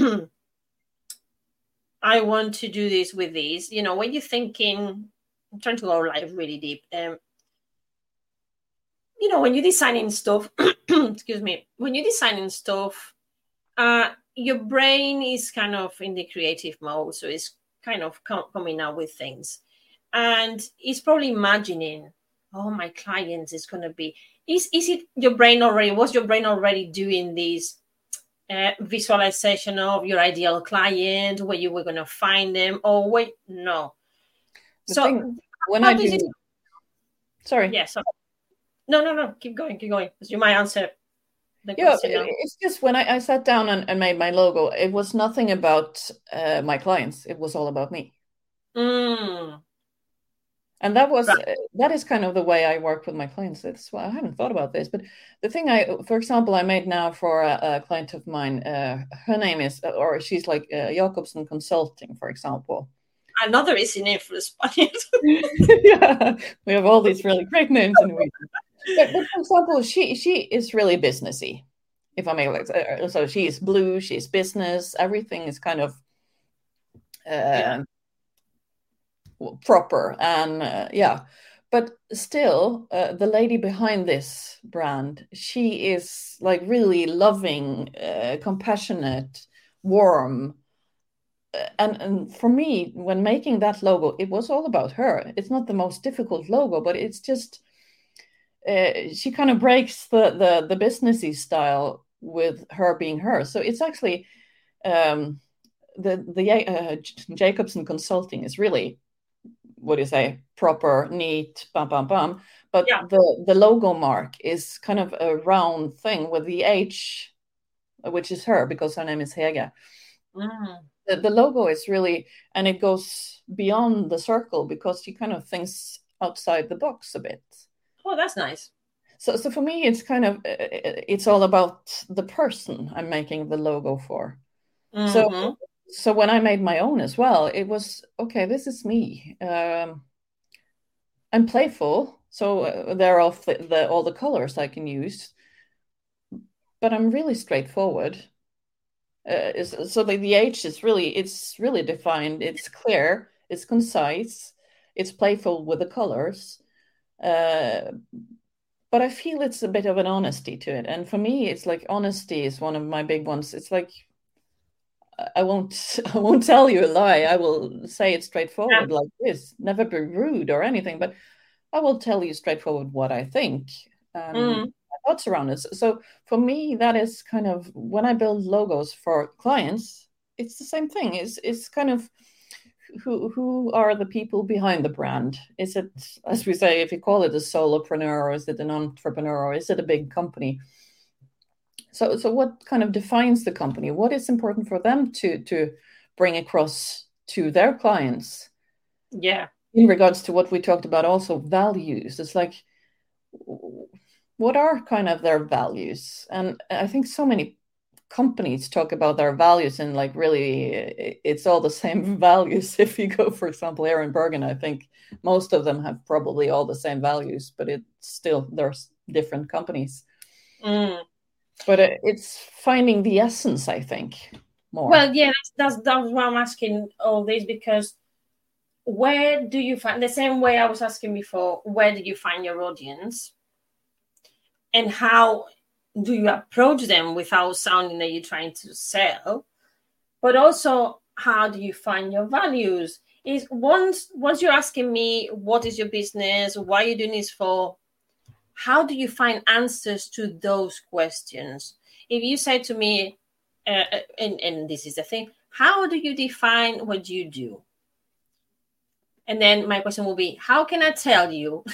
I want to do this with these? You know, were you thinking, I'm trying to go like really deep. You know, when you're designing stuff, excuse me, when you're designing stuff, your brain is kind of in the creative mode, so it's kind of coming out with things, and it's probably imagining, oh, my client is going to be. Is it your brain already? Was your brain already doing this visualization of your ideal client, where you were going to find them? Or wait, no. The So thing, when how I does do, it? sorry. Yeah. So no. Keep going, because you might answer the Yeah, question now. it's just when I sat down and made my logo, it was nothing about my clients. It was all about me. Mm, And that was right. that is kind of the way I work with my clients. It's well, I hadn't thought about this, but the thing for example, I made now for a client of mine. Her name is, or she's like Jacobson Consulting, for example. Another easy name for the Spaniards. Yeah, we have all these really great names in Norwegian. But for example, she is really businessy. If I may, so she is blue, she's business, everything is kind of Yeah. proper, and yeah. But still, the lady behind this brand, she is like really loving, compassionate, warm. And for me, when making that logo, it was all about her. It's not the most difficult logo, but it's just she kind of breaks the businessy style with her being her. So it's actually the Jacobson Consulting is really, what do you say, proper, neat, bam, bam, bam. But Yeah. the logo mark is kind of a round thing with the H, which is her because her name is Hege. Mm. The logo is really, and it goes beyond the circle because she kind of thinks outside the box a bit. Oh, that's nice. So for me, it's kind of it's all about the person I'm making the logo for. So Mm-hmm. so when I made my own as well, it was okay. This is me. I'm playful, so there are all the colors I can use, but I'm really straightforward. So the H is really, it's really defined. It's clear. It's concise. It's playful with the colors. Uh, but I feel it's a bit of an honesty to it. And for me, it's like honesty is one of my big ones. It's like I won't I won't tell you a lie. I will say it Yeah. straightforward like this. Never be rude or anything, but I will tell you straightforward what I think and Mm. my thoughts around it. So for me, that is kind of when I build logos for clients, it's the same thing. It's kind of who are the people behind the brand? Is it, as we say, if you call it a solopreneur, or is it an entrepreneur, or is it a big company? So what kind of defines the company? What is important for them to bring across to their clients? Yeah. In regards to what we talked about, also values. It's like, what are kind of their values? And I think so many companies talk about their values and like really it's all the same values. If you go, for example, here in Bergen, I think most of them have probably all the same values, but it's still, there's different companies. Mm. But it's finding the essence, I think, more. Well, yeah, that's why I'm asking all this, because where do you find, the same way I was asking before, where did you find your audience, and how do you approach them without sounding that you're trying to sell? But also, how do you find your values? Is once you're asking me what is your business, why are you doing this for, how do you find answers to those questions? If you say to me, and this is the thing, how do you define what you do? And then my question will be, how can I tell you?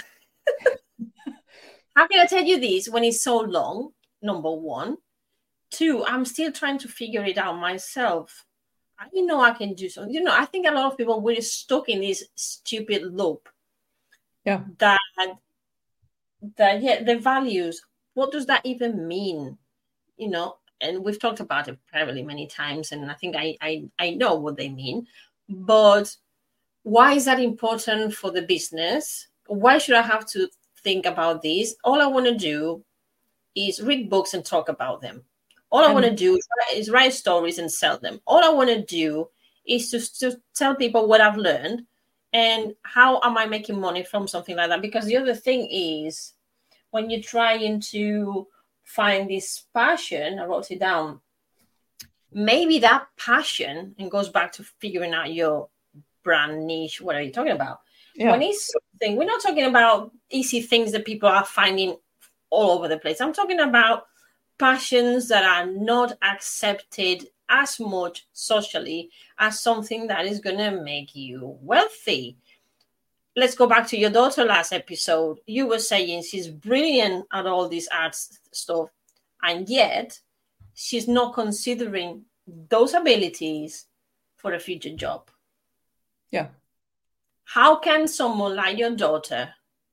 How can I tell you this when it's so long? Number one. Two, I'm still trying to figure it out myself. I know I can do something. I think a lot of people were stuck in this stupid loop. Yeah. That yeah, the values. What does that even mean? And we've talked about it privately many times, and I think I know what they mean. But why is that important for the business? Why should I have to think about this? All I want to do is read books and talk about them. All I want to do is write stories and sell them. All I want to do is to tell people what I've learned and how am I making money from something like that. Because the other thing is, when you're trying to find this passion, I wrote it down, maybe that passion, and goes back to figuring out your brand niche. What are you talking about? Yeah. When it's something, we're not talking about easy things that people are finding all over the place. I'm talking about passions that are not accepted as much socially as something that is going to make you wealthy. Let's go back to your daughter last episode. You were saying she's brilliant at all this arts stuff, and yet she's not considering those abilities for a future job. Yeah. How can someone like your daughter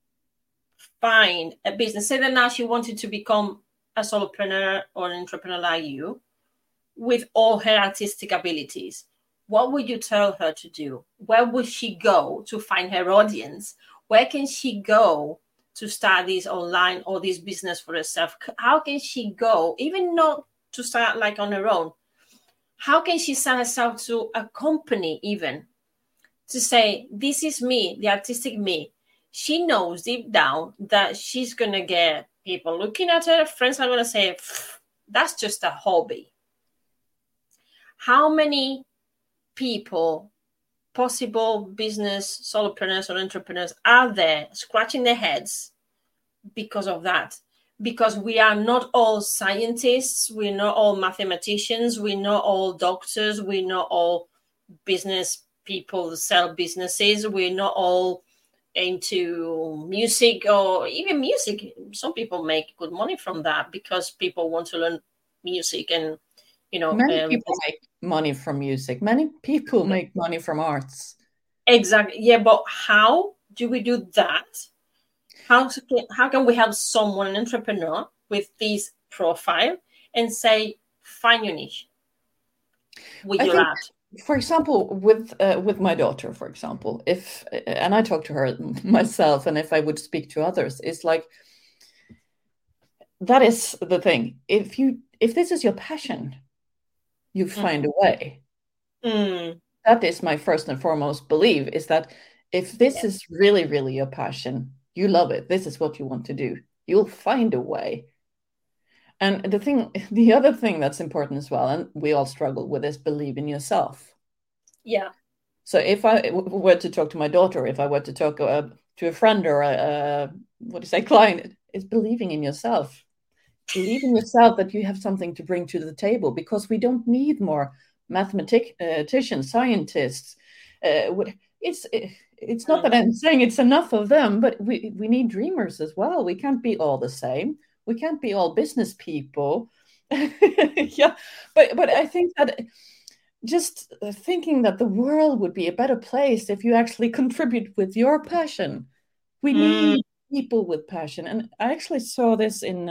find a business? Say that now she wanted to become a solopreneur or an entrepreneur like you with all her artistic abilities. What would you tell her to do? Where would she go to find her audience? Where can she go to start this online or this business for herself? How can she go, even not to start like on her own? How can she sell herself to a company even to say, this is me, the artistic me? She knows deep down that she's going to get people looking at her. Friends are going to say, that's just a hobby. How many people, possible business solopreneurs or entrepreneurs, are there scratching their heads because of that? Because we are not all scientists, we're not all mathematicians, we're not all doctors, we're not all business people that sell businesses, we're not all into music, or even music. Some people make good money from that because people want to learn music, and many people make money from music. Many people make money from arts. Exactly. Yeah, but how do we do that? How can we help someone, an entrepreneur with this profile, and say, find your niche with your art? For example, with my daughter, for example, and I talk to her myself, and if I would speak to others, it's like, that is the thing. If this is your passion, you find a way. That is my first and foremost belief, is that if this is really, really your passion, you love it, this is what you want to do, you'll find a way. And the other thing that's important as well, and we all struggle with, is believe in yourself. Yeah. So if I were to talk to my daughter, if I were to talk to a friend or a client, it's believing in yourself. Believe in yourself that you have something to bring to the table, because we don't need more mathematicians, scientists. It's not that I'm saying it's enough of them, but we need dreamers as well. We can't be all the same. We can't be all business people. Yeah, but I think that just thinking that the world would be a better place if you actually contribute with your passion. We need people with passion. And I actually saw this in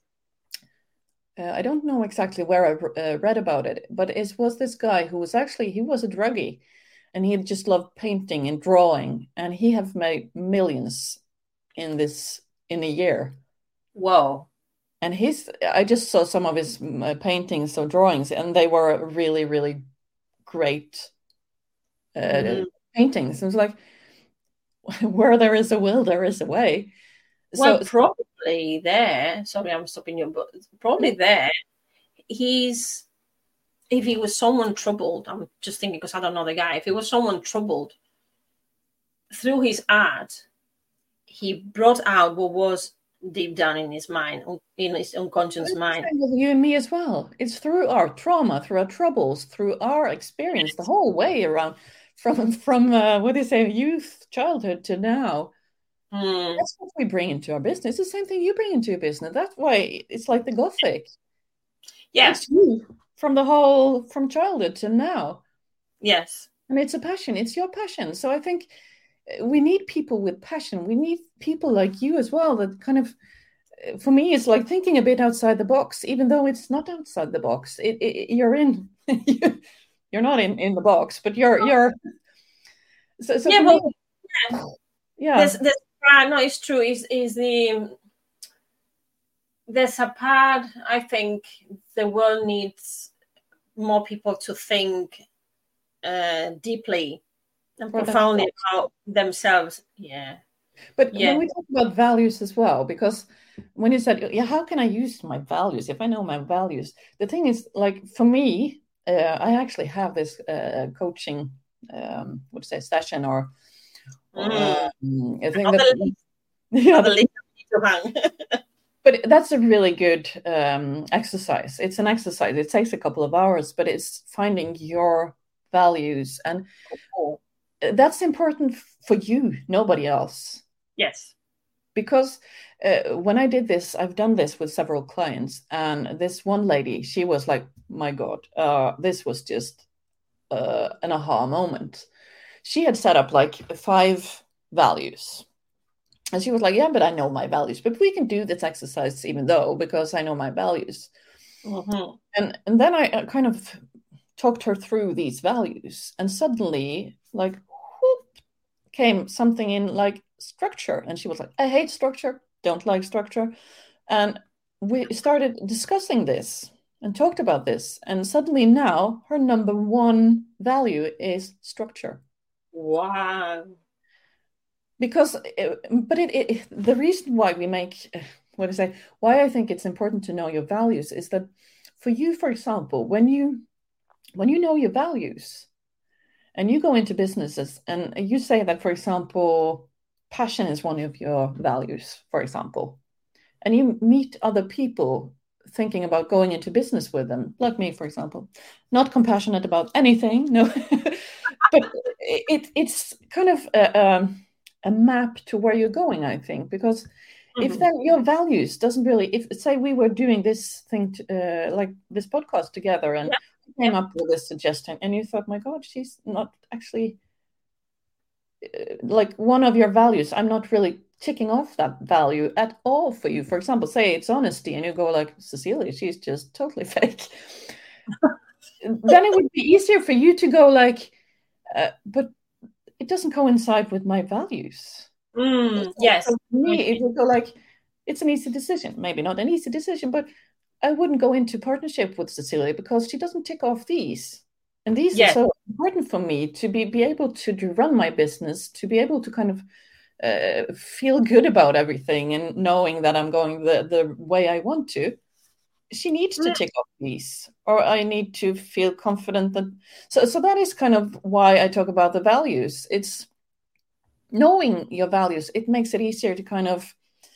I don't know exactly where I read about it, but it was this guy who was he was a druggie, and he just loved painting and drawing, and he have made millions in a year. Whoa. And I just saw some of his paintings or drawings, and they were really, really great paintings. It was like, where there is a will, there is a way. Well, probably there. Sorry, I'm stopping you, but probably there. If he was someone troubled, I'm just thinking because I don't know the guy. If he was someone troubled, through his art, he brought out what was deep down in his mind, in his unconscious mind. You and me as well. It's through our trauma, through our troubles, through our experience, the whole way around, from what do you say, youth, childhood to now. That's what we bring into our business. It's the same thing you bring into your business. That's why it's like the Gothic. Yes. It's you from childhood to now. Yes. And it's a passion. It's your passion. So I think we need people with passion. We need people like you as well, that kind of, for me, it's like thinking a bit outside the box, even though it's not outside the box. You're in, you're not in the box, but you're. So yeah, well, me, yeah. No, it's true. There's a part, I think the world needs more people to think deeply and profoundly about themselves. Yeah. But when we talk about values as well, because when you said, how can I use my values if I know my values? The thing is, like, for me, I actually have this coaching, would say session or I think Another that list, yeah, another list to hang. but that's a really good exercise. It's an exercise. It takes a couple of hours, but it's finding your values, and that's important for you, nobody else. Yes. Because when I did this, I've done this with several clients, and this one lady, she was like, my God, this was just an aha moment. She had set up like 5 values. And she was like, yeah, but I know my values. But we can do this exercise even though, because I know my values. Mm-hmm. And then I kind of talked her through these values. And suddenly, like, whoop, came something in like structure. And she was like, I hate structure, don't like structure. And we started discussing this and talked about this. And suddenly now her number one value is structure. Wow. Because but the reason why we make what I say, why I think it's important to know your values is that for you, for example, when you know your values and you go into businesses and you say that, for example, passion is one of your values, for example, and you meet other people thinking about going into business with them, like me, for example, not compassionate about anything, no, but it's kind of a map to where you're going, I think, because if then your values doesn't really, if say we were doing this thing like this podcast together and came up with this suggestion and you thought, my God, she's not actually like one of your values, I'm not really ticking off that value at all for you. For example, say it's honesty and you go like, Cecilia, she's just totally fake. Then it would be easier for you to go like, but it doesn't coincide with my values. Yes. So for me, it would go like, it's an easy decision. Maybe not an easy decision, but I wouldn't go into partnership with Cecilia because she doesn't tick off these. And these are so important for me to be able to run my business, to be able to kind of feel good about everything and knowing that I'm going the way I want to. She needs to tick off these, or I need to feel confident that. So that is kind of why I talk about the values. It's knowing your values. It makes it easier to kind of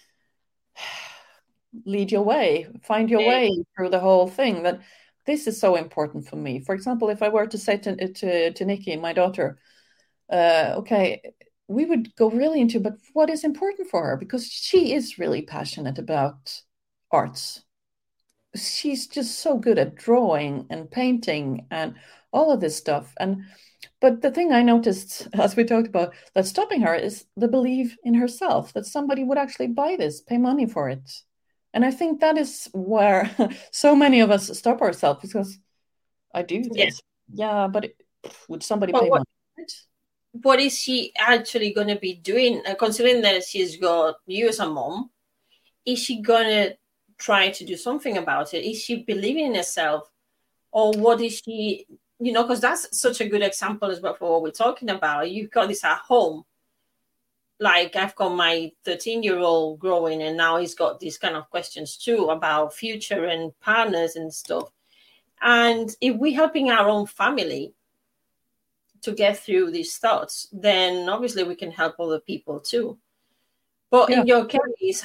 lead your way, find your way through the whole thing. That this is so important for me. For example, if I were to say to Nikki, my daughter, okay, we would go really into, but what is important for her? Because she is really passionate about arts. She's just so good at drawing and painting and all of this stuff. But the thing I noticed, as we talked about, that's stopping her is the belief in herself, that somebody would actually buy this, pay money for it. And I think that is where so many of us stop ourselves, because I do this. Yeah, but would somebody pay money for it? What is she actually going to be doing? Considering that she's got you as a mom, is she going to try to do something about it? Is she believing in herself? Or what is she, because that's such a good example as well for what we're talking about. You've got this at home. Like I've got my 13-year-old growing, and now he's got these kind of questions too about future and partners and stuff. And if we're helping our own family to get through these thoughts, then obviously we can help other people too. But in your case,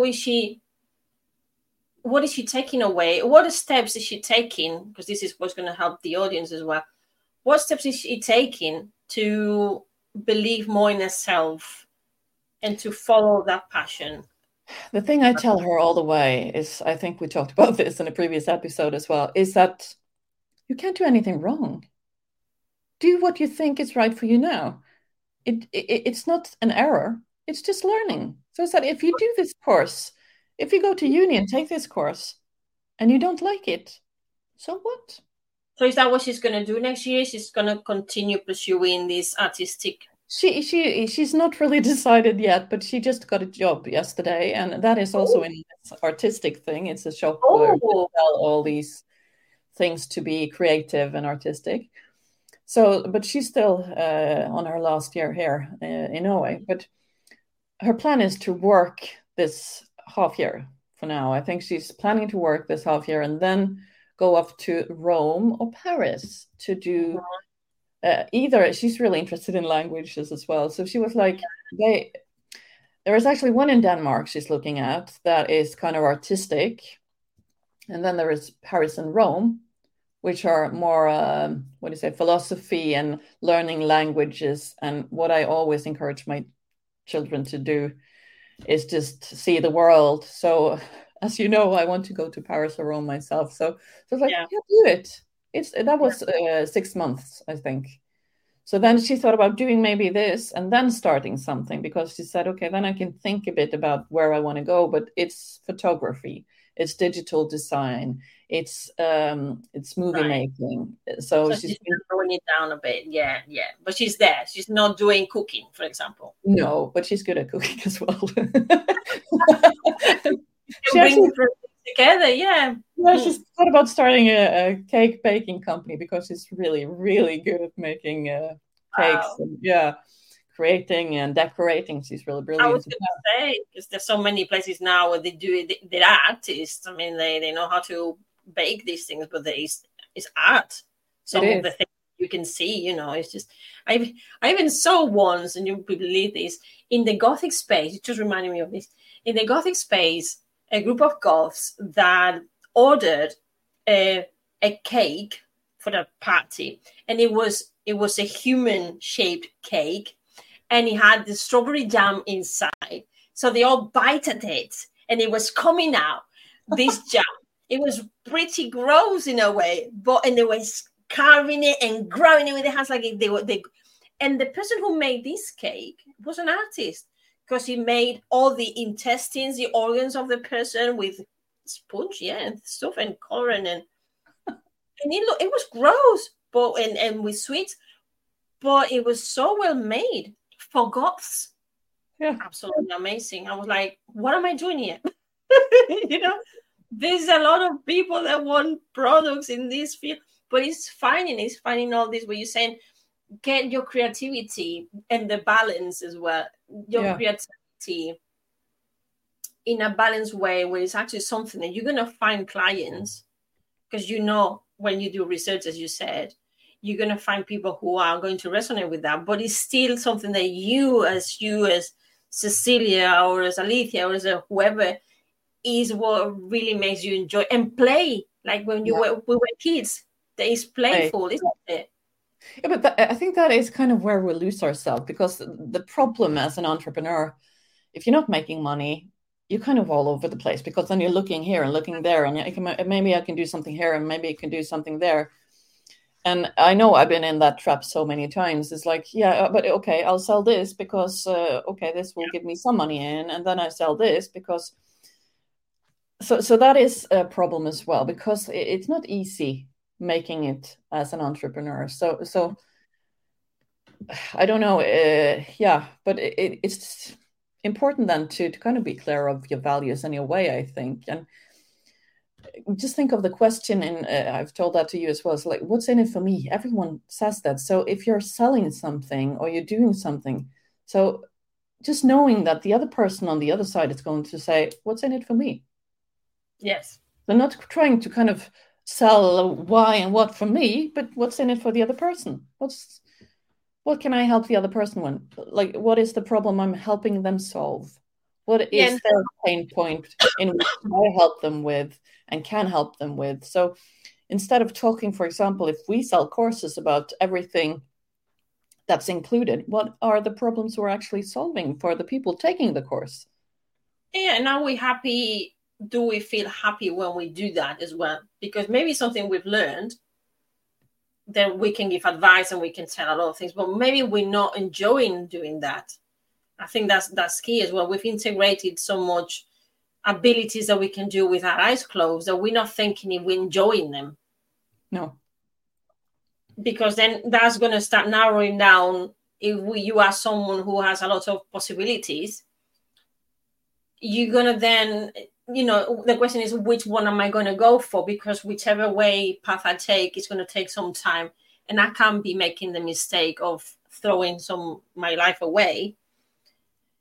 what is she taking away? What steps is she taking? Because this is what's going to help the audience as well. What steps is she taking to believe more in herself and to follow that passion? The thing I tell her all the way is, I think we talked about this in a previous episode as well, is that you can't do anything wrong. Do what you think is right for you now. It's not an error. It's just learning. So it's that if you do this course, if you go to uni and take this course and you don't like it, so what? So is that what she's going to do next year? She's going to continue pursuing this artistic? She's not really decided yet, but she just got a job yesterday, and that is also in this artistic thing. It's a shop where we sell all these things to be creative and artistic. So, but she's still on her last year here in Norway. But her plan is to work this half year for now. I think she's planning to work this half year and then go off to Rome or Paris to do either. She's really interested in languages as well. So she was like, there is actually one in Denmark she's looking at that is kind of artistic. And then there is Paris and Rome, which are more, philosophy and learning languages. And what I always encourage my children to do is just see the world. So, as you know, I want to go to Paris or Rome myself. So it's like, yeah, do it. That was 6 months, I think. So then she thought about doing maybe this and then starting something, because she said, okay, then I can think a bit about where I want to go, but it's photography, it's digital design, it's movie making. So she's throwing it down a bit. Yeah. But she's there. She's not doing cooking, for example. No, but she's good at cooking as well. She actually together, yeah. She's thought about starting a cake baking company because she's really, really good at making cakes. And, creating and decorating. She's really brilliant. I was going to say, because there's so many places now where they do it. They're artists. I mean, they know how to bake these things, but it's art. Some of the things you can see, it's just. I even saw once, and you believe this, in the Gothic space. It just reminded me of this. In the Gothic space, a group of Goths that ordered a cake for the party, and it was a human-shaped cake, and it had the strawberry jam inside. So they all bite at it, and it was coming out, this jam. It was pretty gross in a way, and they were carving it and growing it with their hands like they. And the person who made this cake was an artist, because he made all the intestines, the organs of the person with sponge, and stuff, and coloring, and it was gross, but and with sweets, but it was so well made for Goths. Yeah, absolutely amazing. I was like, what am I doing here? There's a lot of people that want products in this field, but it's finding all this where you're saying, get your creativity and the balance as well. Your creativity in a balanced way, where it's actually something that you're going to find clients, because when you do research, as you said, you're going to find people who are going to resonate with that, but it's still something that you as Cecilia or as Alicia or as whoever is what really makes you enjoy and play. Like when we were kids, that is playful, isn't it? Yeah, but I think that is kind of where we lose ourselves, because the problem as an entrepreneur, if you're not making money, you're kind of all over the place, because then you're looking here and looking there, and maybe I can do something here and maybe I can do something there. And I know I've been in that trap so many times. It's like, but okay, I'll sell this because, this will give me some money in. And then I sell this because. So that is a problem as well, because it's not easy making it as an entrepreneur. So I don't know. But it's important then to kind of be clear of your values and your way, I think. And just think of the question, and I've told that to you as well. It's like, what's in it for me? Everyone says that. So if you're selling something or you're doing something, so just knowing that the other person on the other side is going to say, what's in it for me? Yes. They're not trying to kind of sell why and what for me, but what's in it for the other person? What can I help the other person with? Like, what is the problem I'm helping them solve? What is their pain point in which I help them with and can help them with? So instead of talking, for example, if we sell courses about everything that's included, what are the problems we're actually solving for the people taking the course? Yeah, and are we happy? Do we feel happy when we do that as well? Because maybe something we've learned, then we can give advice and we can tell a lot of things, but maybe we're not enjoying doing that. I think that's key as well. We've integrated so much abilities that we can do with our eyes closed that we're not thinking if we're enjoying them. No. Because then that's going to start narrowing down. If you are someone who has a lot of possibilities, you're going to then, the question is, which one am I going to go for? Because whichever path I take is going to take some time. And I can't be making the mistake of throwing my life away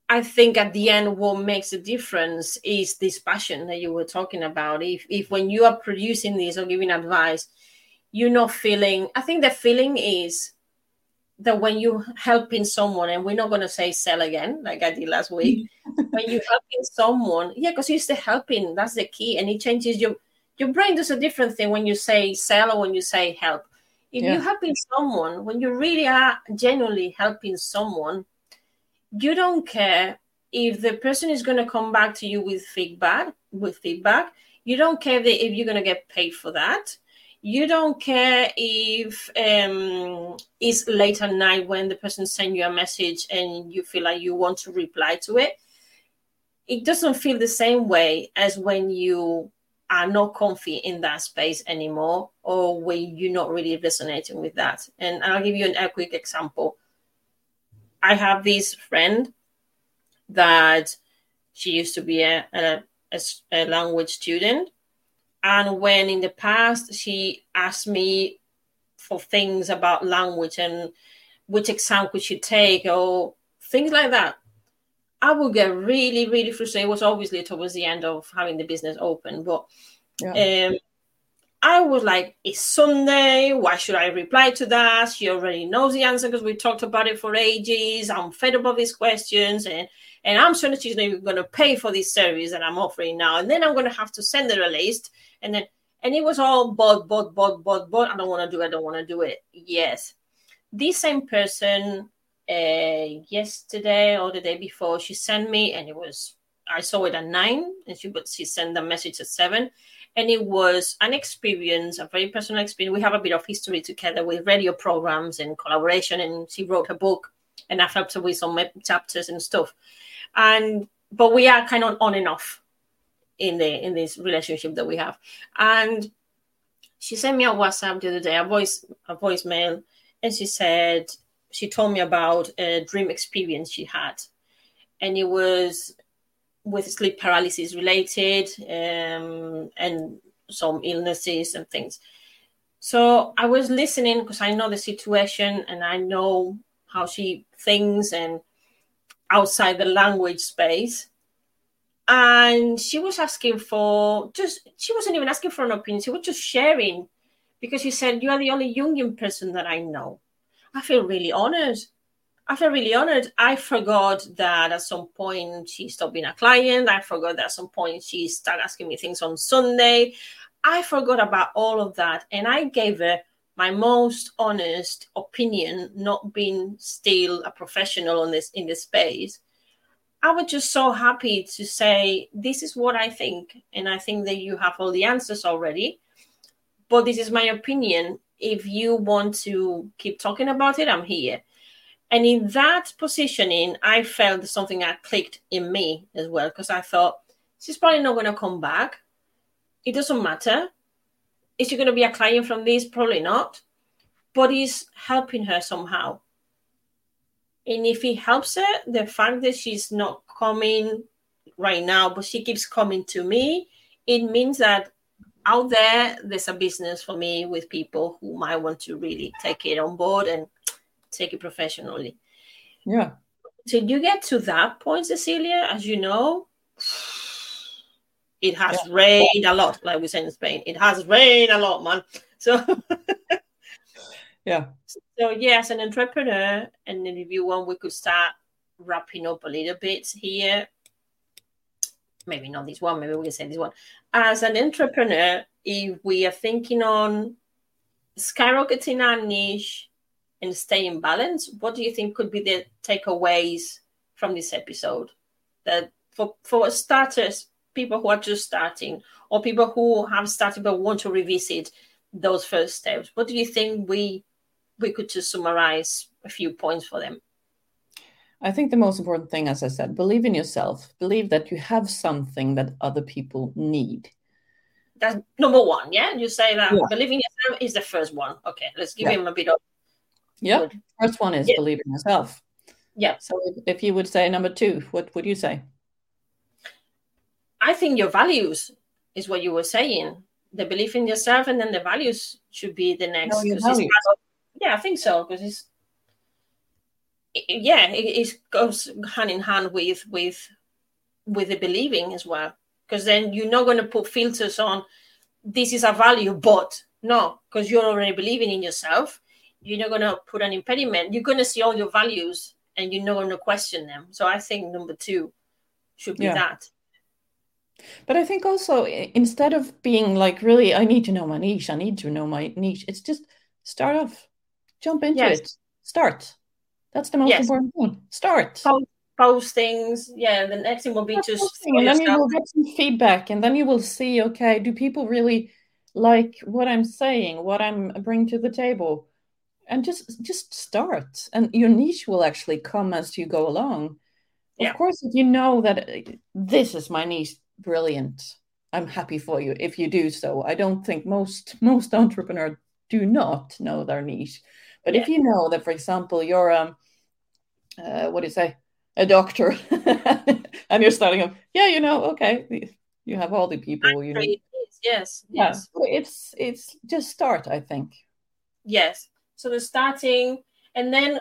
I think at the end, what makes a difference is this passion that you were talking about. If when you are producing this or giving advice, you're not feeling, I think the feeling is that when you're helping someone, and we're not going to say sell again, like I did last week, when you're helping someone, yeah, because it's the helping, that's the key. And it changes your brain does a different thing when you say sell or when you say help. If you're helping someone, when you really are genuinely helping someone, you don't care if the person is going to come back to you with feedback. You don't care if you're going to get paid for that. You don't care if it's late at night when the person sends you a message and you feel like you want to reply to it. It doesn't feel the same way as when you are not comfy in that space anymore, or when you're not really resonating with that. And I'll give you a quick example. I have this friend that she used to be a language student. And when in the past she asked me for things about language and which exam could she take or things like that, I would get really, really frustrated. It was obviously towards the end of having the business open. But I was like, it's Sunday. Why should I reply to that? She already knows the answer because we talked about it for ages. I'm fed up of these questions. And I'm sure that she's not even going to pay for this service that I'm offering now. And then I'm going to have to send her a list. And it was all bot. I don't want to do it. Yes. This same person, yesterday or the day before, she sent me, and I saw it at 9, and she sent the message at 7. And it was an experience, a very personal experience. We have a bit of history together with radio programs and collaboration, and she wrote a book, and I've helped her with some chapters and stuff. But we are kind of on and off in this relationship that we have. And she sent me a WhatsApp the other day, a voicemail, and she told me about a dream experience she had, and it was with sleep paralysis related, and some illnesses and things. So I was listening because I know the situation and I know how she thinks and outside the language space. And she was asking she wasn't even asking for an opinion. She was just sharing, because she said, you are the only Jungian person that I know. I feel really honored. I forgot that at some point she stopped being a client. I forgot that at some point she started asking me things on Sunday. I forgot about all of that. And I gave her my most honest opinion, not being still a professional in this space. I was just so happy to say, this is what I think. And I think that you have all the answers already. But this is my opinion. If you want to keep talking about it, I'm here. And in that positioning, I felt something that clicked in me as well, because I thought, she's probably not going to come back. It doesn't matter. Is she going to be a client from this? Probably not. But it's helping her somehow. And if it helps her, the fact that she's not coming right now, but she keeps coming to me, it means that out there's a business for me with people who might want to really take it on board and take it professionally. Yeah. So you get to that point, Cecilia, as you know, it has rained a lot, like we say in Spain. It has rained a lot, man. So yeah. So as an entrepreneur, and then if you want, we could start wrapping up a little bit here. Maybe not this one, maybe we can say this one. As an entrepreneur, if we are thinking on skyrocketing our niche and staying balanced, what do you think could be the takeaways from this episode? That for starters, people who are just starting, or people who have started but want to revisit those first steps, what do you think we could just summarize a few points for them? I think the most important thing, as I said, believe in yourself. Believe that you have something that other people need. That's number one, yeah? You say that believe in yourself is the first one. Okay, let's give him a bit of... Yeah, first one is believe in yourself. Yeah. So if you would say number 2, what would you say? I think your values is what you were saying. The belief in yourself, and then the values should be the next. I think so, because it goes hand in hand with the believing as well, because then you're not going to put filters on this is a value, but no, because you're already believing in yourself. You're not going to put an impediment. You're going to see all your values and you're not going to question them. So I think number 2 should be that. But I think also, instead of being like, really, I need to know my niche, it's just start off, jump into it, start. That's the most important thing. Start. Post things. Yeah, the next thing will be just... And then you will get some feedback, and then you will see, okay, do people really like what I'm saying, what I'm bringing to the table? And just start. And your niche will actually come as you go along. Of course, if you know that this is my niche, brilliant. I'm happy for you if you do so. I don't think most entrepreneurs do not know their niche. But if you know that, for example, you're what do you say, a doctor, and you're starting up, okay, you have all the people you need. Yes. It's just start, I think. Yes. So the starting, and then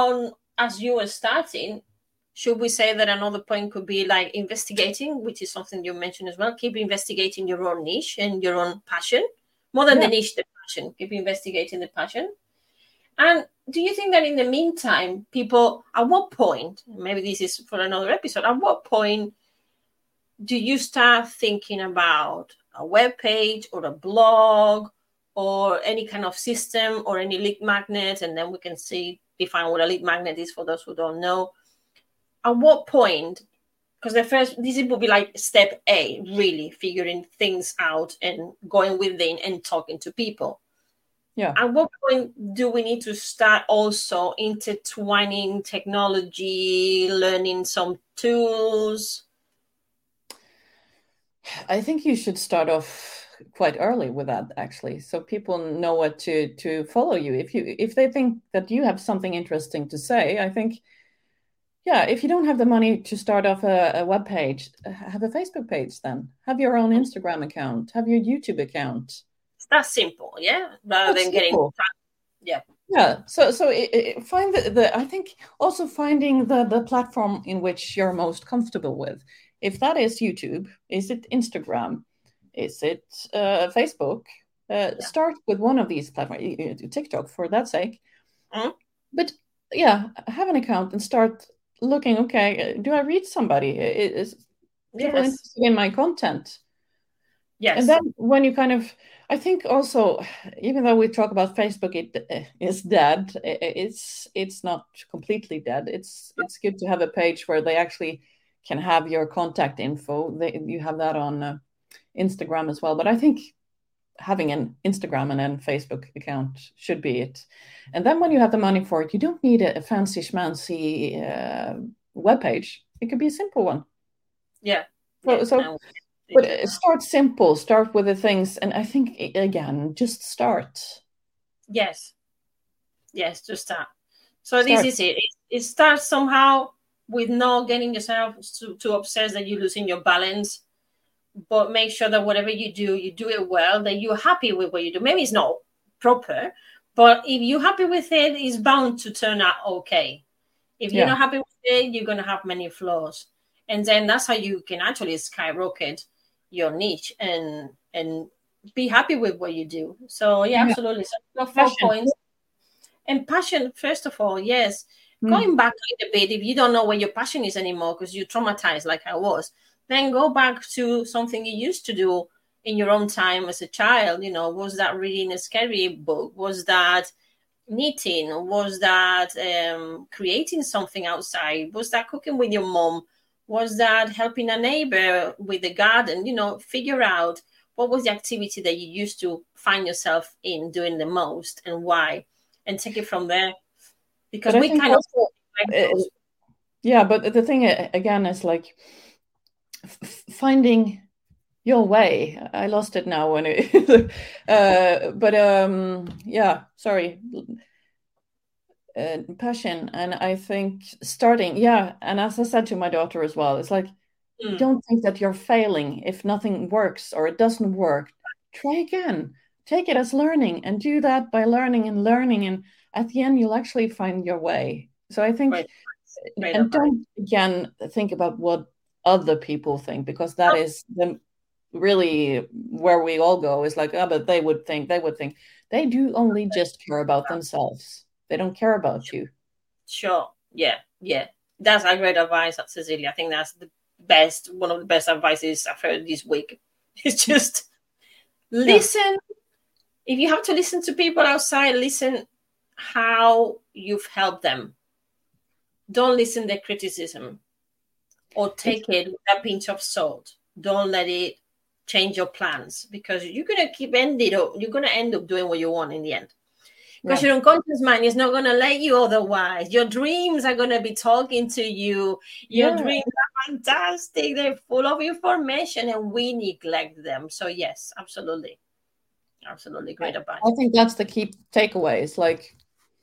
as you were starting, should we say that another point could be like investigating, which is something you mentioned as well. Keep investigating your own niche and your own passion, more than the niche, the passion. Keep investigating the passion. And do you think that in the meantime, people, at what point, maybe this is for another episode, at what point do you start thinking about a web page or a blog or any kind of system or any lead magnet? And then we can define what a lead magnet is for those who don't know. At what point, because this will be like step A, really figuring things out and going within and talking to people. Yeah. At what point do we need to start also intertwining technology, learning some tools? I think you should start off quite early with that, actually, so people know what to follow you. If they think that you have something interesting to say, I think, if you don't have the money to start off a web page, have a Facebook page, then have your own Instagram account, have your YouTube account. That's simple, rather than getting... So find I think also finding the platform in which you're most comfortable with. If that is YouTube, is it Instagram, is it Facebook? Start with one of these platforms, TikTok for that sake. But have an account and start looking, okay, do I reach somebody? Is people interested in my content? Yes. And then when you I think also, even though we talk about Facebook, it is dead. It's not completely dead. It's good to have a page where they actually can have your contact info. You have that on Instagram as well. But I think having an Instagram and then Facebook account should be it. And then when you have the money for it, you don't need a fancy schmancy webpage. It could be a simple one. Yeah. But start simple, start with the things. And I think, again, just start. Yes, just start. So this is it. It starts somehow with not getting yourself too obsessed that you're losing your balance. But make sure that whatever you do it well, that you're happy with what you do. Maybe it's not proper, but if you're happy with it, it's bound to turn out okay. If you're not happy with it, you're going to have many flaws. And then that's how you can actually skyrocket your niche and be happy with what you do. So, absolutely. So, 4 points. And passion, first of all, yes. Going back a bit, if you don't know what your passion is anymore because you're traumatized like I was, then go back to something you used to do in your own time as a child. Was that reading a scary book? Was that knitting? Was that creating something outside? Was that cooking with your mom? Was that helping a neighbor with the garden? Figure out what was the activity that you used to find yourself in doing the most and why, and take it from there. Because we kind of... but the thing, again, is like finding your way. I lost it now when it... passion, and I think starting, and as I said to my daughter as well, it's like, don't think that you're failing if nothing works or it doesn't work. Try again. Take it as learning and do that by learning, and at the end you'll actually find your way. So I think, Great and advice. don't again think about what other people think, because that is the really where we all go, is like, oh, but they would think. They do only just care about themselves. They don't care about you. Sure. Yeah. That's a great advice, Cecilia. I think that's one of the best advices I've heard this week. It's just listen. If you have to listen to people outside, listen how you've helped them. Don't listen to their criticism, or take it with a pinch of salt. Don't let it change your plans, because you're gonna you're gonna end up doing what you want in the end. Because your unconscious mind is not going to let you otherwise. Your dreams are going to be talking to you. Your dreams are fantastic. They're full of information, and we neglect them. So yes, absolutely. Absolutely. Great advice. I think that's the key takeaway. It's like,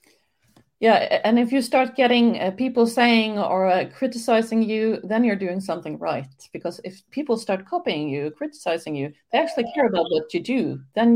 and if you start getting people saying or criticizing you, then you're doing something right. Because if people start copying you, criticizing you, they actually care about what you do, then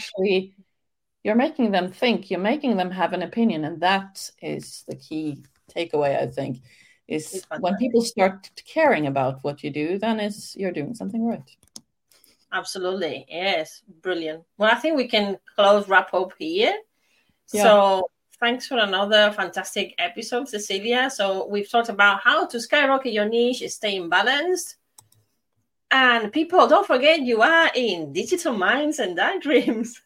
you're making them think, you're making them have an opinion. And that is the key takeaway, I think, is when people start caring about what you do, then you're doing something right. Absolutely. Yes. Brilliant. Well, I think we can wrap up here. Yeah. So thanks for another fantastic episode, Cecilia. So we've talked about how to skyrocket your niche, staying balanced. And people, don't forget, you are in Digital Minds and Daydreams.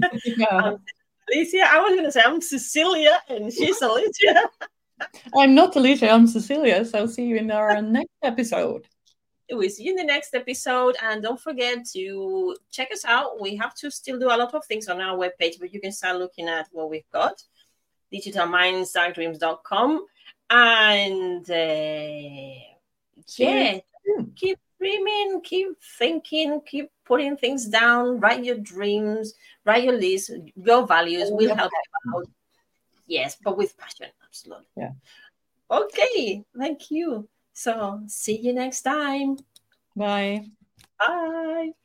Alicia, I was going to say I'm Cecilia, and she's Alicia. I'm not Alicia, I'm Cecilia. So see you in our next episode. We'll see you in the next episode. And don't forget to check us out. We have to still do a lot of things on our webpage, but you can start looking at what we've got. digitalmindsdarkdreams.com. And keep dreaming, keep thinking, keep putting things down, write your dreams, write your list, your values will help you out. Yes, but with passion, absolutely. Yeah. Okay, thank you. So see you next time. Bye. Bye.